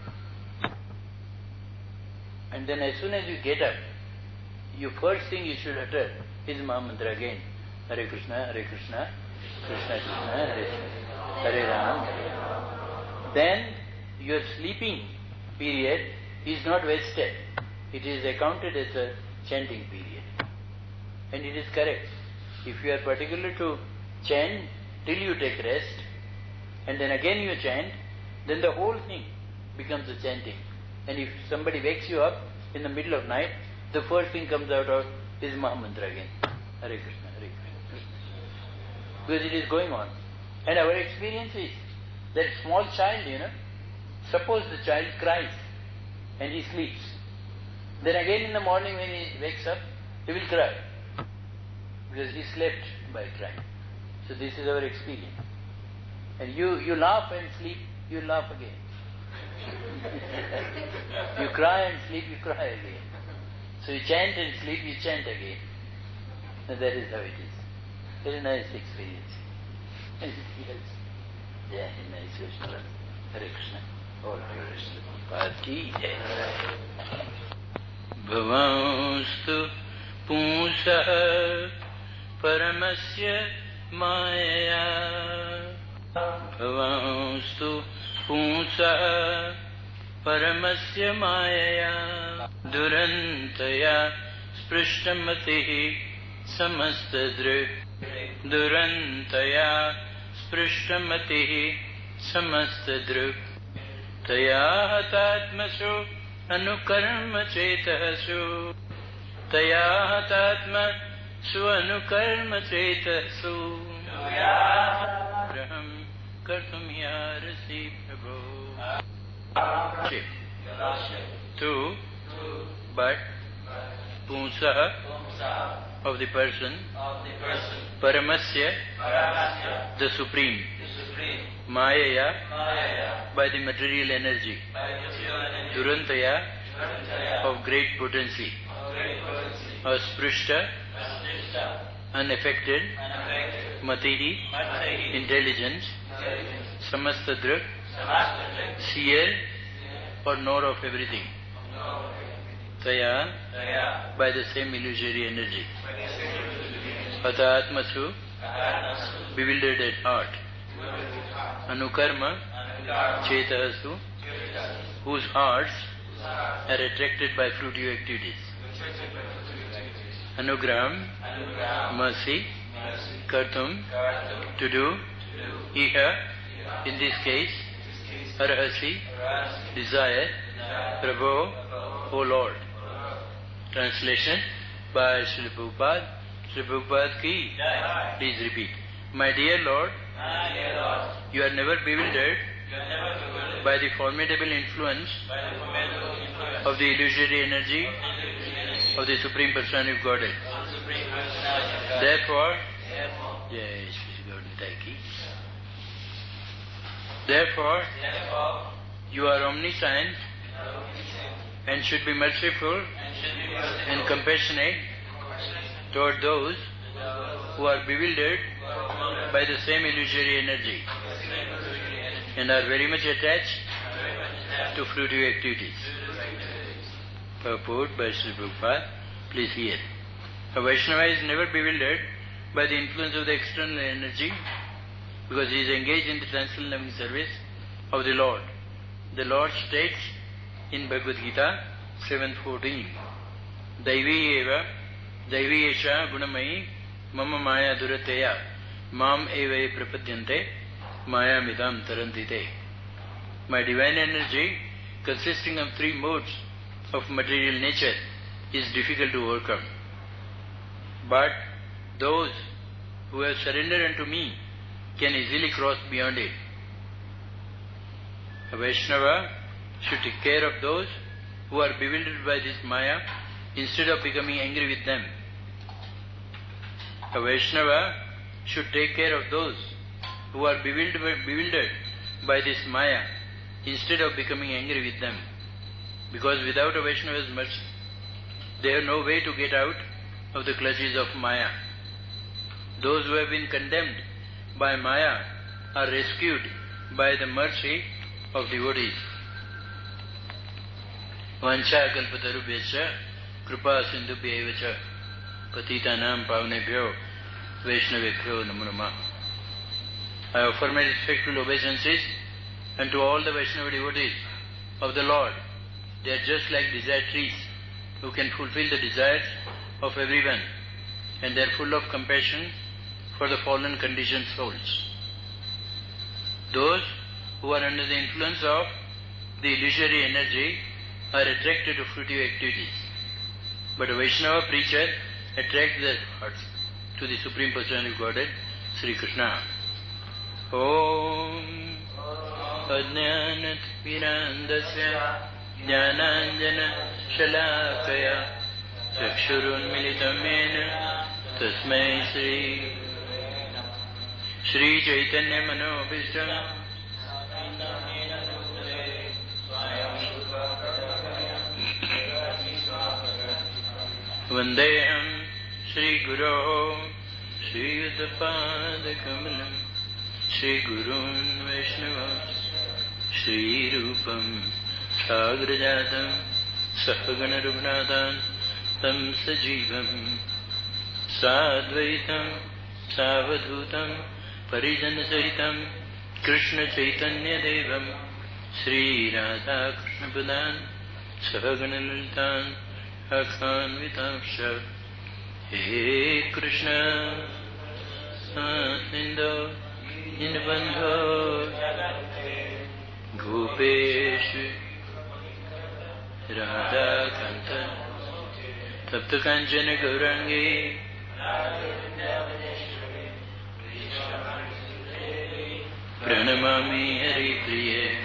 And then as soon as you get up, you first thing you should utter is Mahamantra again. Hare Krishna, Hare Krishna, Krishna Krishna, Hare Hare Ram, Hare Ram. Then your sleeping period is not wasted. It is accounted as a chanting period. And it is correct. If you are particular to chant till you take rest, and then again you chant, then the whole thing becomes a chanting. And if somebody wakes you up in the middle of night, the first thing comes out of is Mahamantra again. Hare Krishna, Hare Krishna. Because it is going on. And our experience is that small child, you know, suppose the child cries and he sleeps. Then again in the morning when he wakes up, he will cry. Because he slept by crying. So this is our experience. And you, you laugh and sleep, you laugh again. You cry and sleep, you cry again. So you chant and sleep, you chant again. And that is how it is. Very nice experience. Yes. Yeah, nice Krishna. Hare Krishna. All Hare Krishna. Parti Jai. Bhavanstu Punsaha Paramasya Maya भवांस्तु पुंसः परमस्य मायया दुरन्तया स्पृष्टमतिः समस्तदृक् दुरन्तया स्पृष्टमतिः समस्तदृक् तया हतात्मसु अनुकर्मचेतसु तया हतात्मसु अनुकर्मचेतसु ग्रहं कर्तुं यारसि प्रभो. Two, but punsah of the person, paramasya, the supreme, mayaya, by the material energy, durantaya, of great potency, asprishta, unaffected, matihi, intelligence, samastadrak, seer or knower of everything, taya, by the same illusory energy, atatmasu, bewildered at heart, anukarma, chetahasu, whose hearts are attracted by fruitive activities, anugraham, mercy, kartum, to do, iha, in this case, arhasi, desire, prabho, O Lord. Translation by Srila Prabhupada. Srila Prabhupada ki, please repeat. My dear Lord, you are never bewildered by the formidable influence of the illusory energy of the Supreme Personality of Godhead. Therefore, yes, Therefore, you are omniscient and should be merciful and compassionate toward those who are bewildered by the same illusory energy and are very much attached to fruitive activities. Purport by Srila Prabhupada, please hear. A Vaishnava is never bewildered by the influence of the external energy because he is engaged in the transcendental loving service of the Lord. The Lord states in Bhagavad Gita seven fourteen, Daivi eva, Daivi esha gunamayi, mama maya durateya, mam eva prapadyante, maya midam tarantite. My divine energy, consisting of three modes of material nature, is difficult to overcome. But those who have surrendered unto me can easily cross beyond it. A Vaishnava should take care of those who are bewildered by this Maya instead of becoming angry with them. A Vaishnava should take care of those who are bewildered, bewildered by this Maya instead of becoming angry with them. Because without a Vaishnava's mercy, they have no way to get out of the clutches of Maya. Those who have been condemned by Maya are rescued by the mercy of devotees. Vancha kalpatarubhyacha kripa sindhubhyevacha patitanam pavnebhyo vaishnavebhyo namo namah. I offer my respectful obeisances unto all the Vaishnava devotees of the Lord. They are just like desired trees who can fulfill the desires of everyone, and they are full of compassion for the fallen conditioned souls. Those who are under the influence of the illusory energy are attracted to fruitive activities. But a Vaishnava preacher attracts their hearts to the Supreme Personality of Godhead, Sri Krishna. Om Ajnanat Virandasya Jnananjana Shalakaya Chakshurun Militamena Tasmai Sri Shri Chaitanya Manobhishtam Vandeham Shri Guru Shri Yuddhapada Kamalam Shri Gurun Vaishnava Shri Rupam Sagrajatam Sahagana Rughnadhan Tam Sajivam Sadvaitam Savadhutam Parijana Sahitam Krishna Chaitanya Devam Sri Radha Krishna Padan Sahagana Lalitan Akhan Vitamsha He Krishna Nindo Nindabandho Bhupesh Radha Kanta Tapta Kanchana Gaurangi Pranamami Hari Priye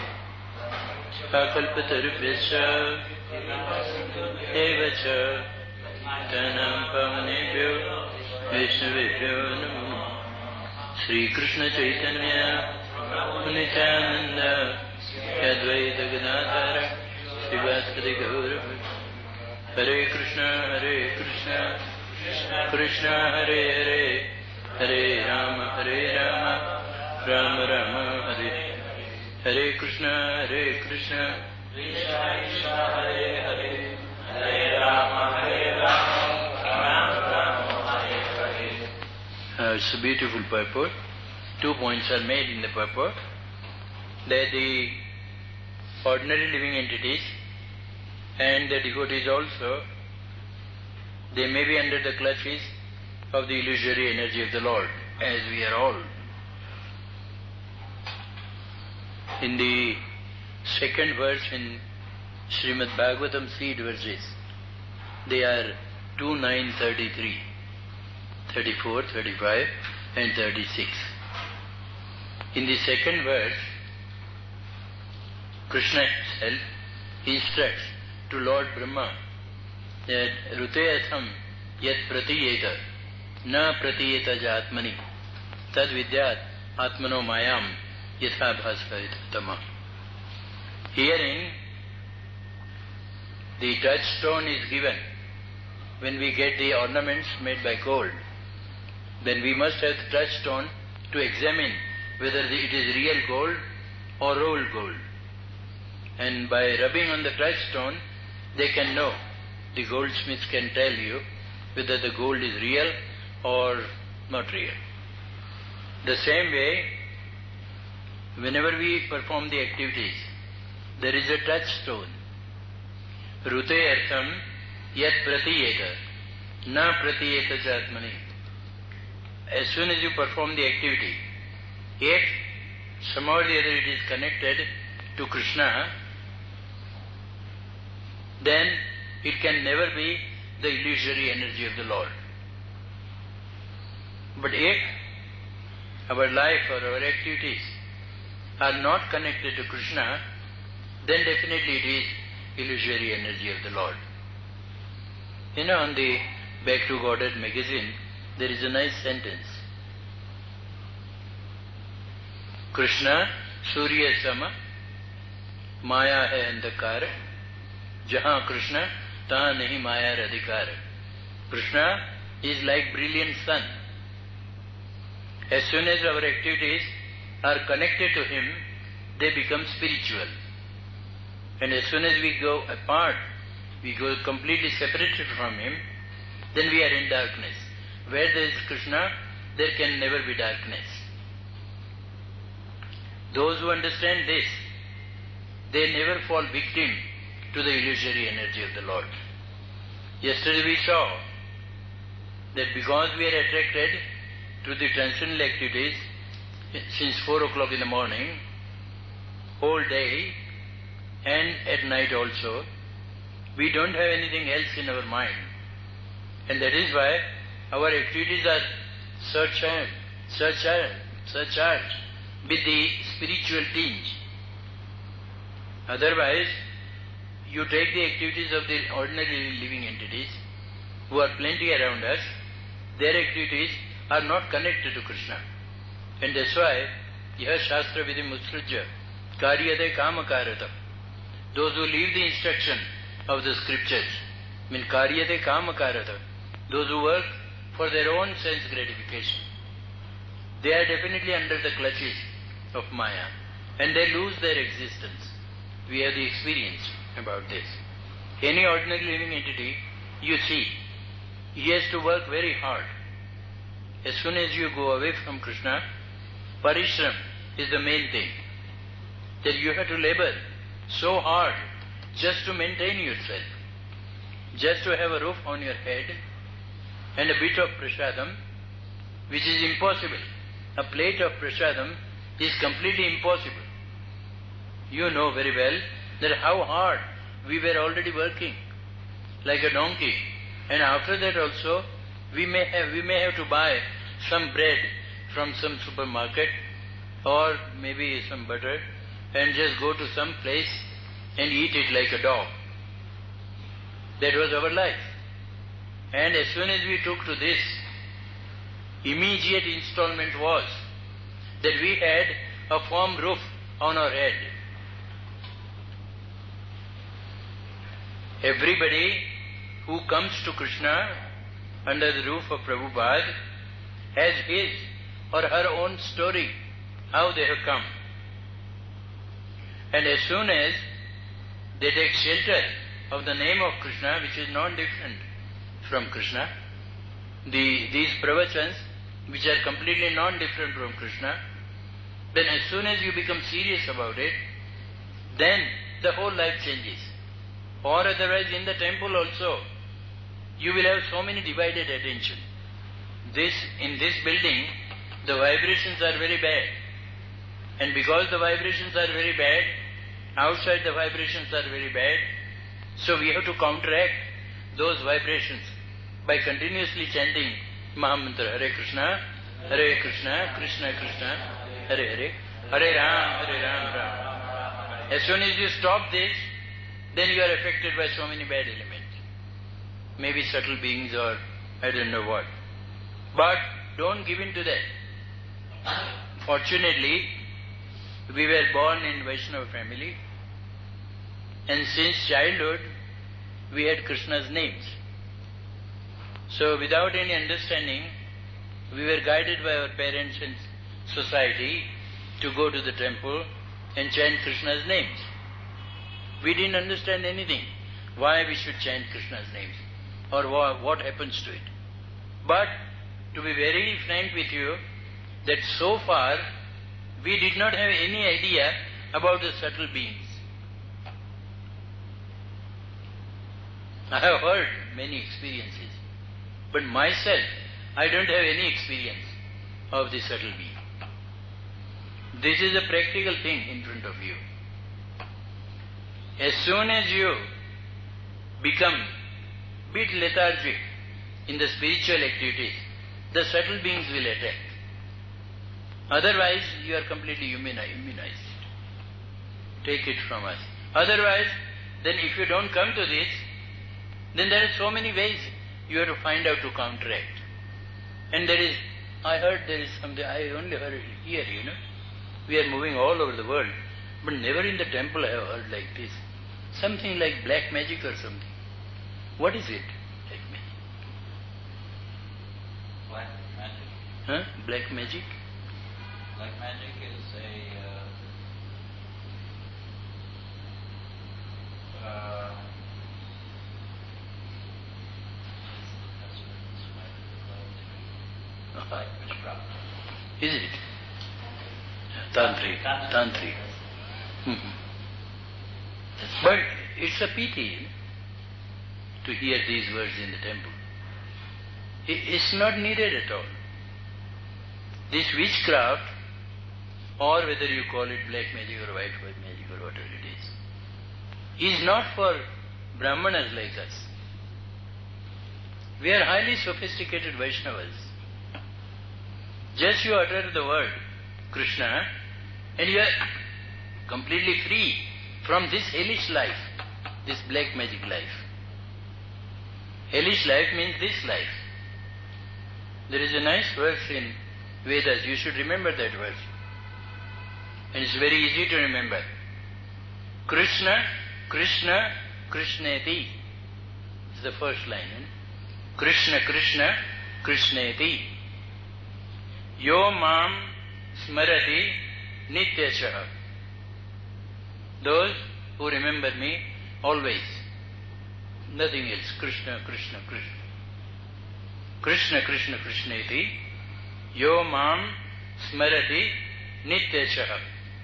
Akalpatarubhyascha Evacha Tanam Pavanebhyo Vaishnavebhyo Namo Sri Krishna Chaitanya Nityananda Advaita Gadadhara Srivasadi Gaura Hare Krishna Hare Krishna Krishna Hare Hare Hare Rama Hare Rama Rama Rama Hare Hare Krishna Hare Krishna Krishna Krishna Hare Hare Hare Rama Hare Rama Rama Rama Hare Hare. Uh, it's a beautiful purport. Two points are made in the purport, that the ordinary living entities and the devotees also, they may be under the clutches of the illusory energy of the Lord, as we are all. In the second verse in Srimad Bhagavatam seed verses, they are two, nine, thirty-three, thirty-four, thirty-five and thirty-six. In the second verse, Krishna himself instructs to Lord Brahma that Ruteyatham yat pratiyeta na pratiyeta jatmani tad vidyat atmano mayam yatha bhaskaritama. Herein, the touchstone is given. When we get the ornaments made by gold, then we must have the touchstone to examine whether it is real gold or rolled gold. And by rubbing on the touchstone, they can know. The goldsmiths can tell you whether the gold is real or not real. The same way, whenever we perform the activities, there is a touchstone. Rute artham yat pratiyeta na pratiyeta jatmani. As soon as you perform the activity, if somehow or the other it is connected to Krishna, then it can never be the illusory energy of the Lord. But if our life or our activities are not connected to Krishna, then definitely it is illusory energy of the Lord. You know, on the Back to Godhead magazine, there is a nice sentence. Krishna Surya Sama Maya hai andhakar Jahan Krishna tahan nahi maya radhikar. Krishna is like brilliant sun. As soon as our activities are connected to Him, they become spiritual. And as soon as we go apart, we go completely separated from Him, then we are in darkness. Where there is Krishna, there can never be darkness. Those who understand this, they never fall victim to the illusory energy of the Lord. Yesterday we saw that because we are attracted to the transcendental activities since four o'clock in the morning, whole day, and at night also, we don't have anything else in our mind. And that is why our activities are surcharged, surcharged, surcharged with the spiritual tinge. Otherwise, you take the activities of the ordinary living entities who are plenty around us, their activities are not connected to Krishna. And that's why, Yaha Shastra Vidhi Mutsrujya, Karyade Kamakarata. Those who leave the instruction of the scriptures, mean Karyade Kamakarata, those who work for their own sense gratification, they are definitely under the clutches of Maya, and they lose their existence. We have the experience about this. Any ordinary living entity, you see, he has to work very hard. As soon as you go away from Krishna, parishram, is the main thing. That you have to labor so hard just to maintain yourself, just to have a roof on your head and a bit of prasadam, which is impossible. A plate of prasadam is completely impossible. You know very well that how hard we were already working, like a donkey. And after that also, we may have we may have to buy some bread from some supermarket or maybe some butter and just go to some place and eat it like a dog. That was our life. And as soon as we took to this, immediate installment was that we had a firm roof on our head. Everybody who comes to Krishna under the roof of Prabhupada has his or her own story, how they have come. And as soon as they take shelter of the name of Krishna, which is non-different from Krishna, the, these pravachans, which are completely non-different from Krishna, then as soon as you become serious about it, then the whole life changes. Or otherwise in the temple also, you will have so many divided attention. This, in this building, the vibrations are very bad. And because the vibrations are very bad, outside the vibrations are very bad, so we have to counteract those vibrations by continuously chanting Mahamantra, Hare Krishna, Hare Krishna, Krishna Krishna, Hare Hare, Hare Ram, Hare Ram, Ram. As soon as you stop this, then you are affected by so many bad elements. Maybe subtle beings or I don't know what. But don't give in to that. Fortunately, we were born in Vaishnava family, and since childhood we had Krishna's names. So without any understanding, we were guided by our parents and society to go to the temple and chant Krishna's names. We didn't understand anything, why we should chant Krishna's names or what happens to it. But to be very frank with you, that so far we did not have any idea about the subtle beings. I have heard many experiences, but myself, I don't have any experience of the subtle being. This is a practical thing in front of you. As soon as you become a bit lethargic in the spiritual activities, the subtle beings will attack. Otherwise, you are completely immunized. Take it from us. Otherwise, then if you don't come to this, then there are so many ways you have to find out to counteract. And there is, I heard there is something, I only heard it here, you know. We are moving all over the world, but never in the temple I have heard like this. Something like black magic or something. What is it? Black magic. Black magic. Huh? Black magic? Black magic is a uh, uh, that's like witchcraft. Is it? Tantric. Tantric. Mm-hmm. But it's a pity to hear these words in the temple. It's not needed at all. This witchcraft, or whether you call it black magic or white white magic or whatever it is, is not for Brahmanas like us. We are highly sophisticated Vaishnavas. Just you utter the word Krishna and you are completely free from this hellish life, this black magic life. Hellish life means this life. There is a nice verse in Vedas, you should remember that verse. And it's very easy to remember. Krishna, Krishna, Krishneti. It's the first line. Eh? Krishna, Krishna, Krishneti. Yo mam smarati nityachaha. Those who remember me always. Nothing else. Krishna, Krishna, Krishna. Krishna, Krishna, Krishneti. Yo mam smarati nityashah.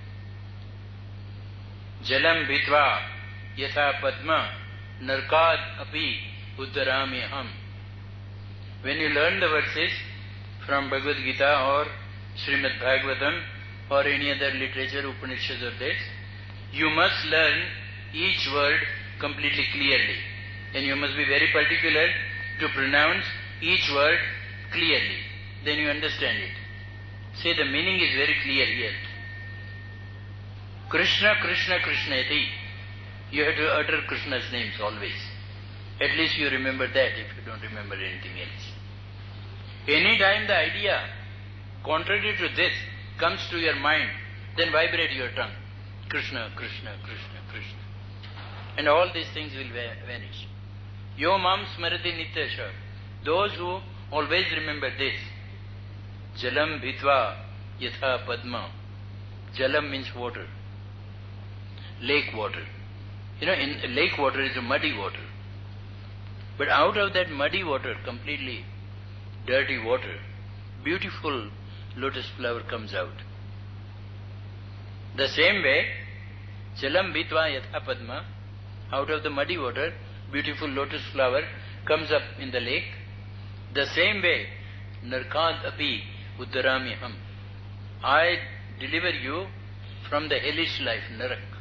Jalam bhitva yatha padma narkad api uddaramyaham. When you learn the verses from Bhagavad Gita or Srimad Bhagavatam or any other literature, Upanishads or this, you must learn each word completely clearly. And you must be very particular to pronounce each word clearly. Then you understand it. See, the meaning is very clear here. Krishna, Krishna, Krishneti. You have to utter Krishna's names always. At least you remember that if you don't remember anything else. Any time the idea contrary to this comes to your mind, then vibrate your tongue. Krishna, Krishna, Krishna, Krishna. And all these things will vanish. Yo mam smarati nityasha. Those who always remember this. Jalam bhitva yatha padma. Jalam means water. Lake water. You know, in lake water is a muddy water. But out of that muddy water, completely dirty water, beautiful lotus flower comes out. The same way, Jalam bhitva yatha padma, out of the muddy water, beautiful lotus flower comes up in the lake. The same way, narkad api uddaramyaham. I deliver you from the hellish life, narak.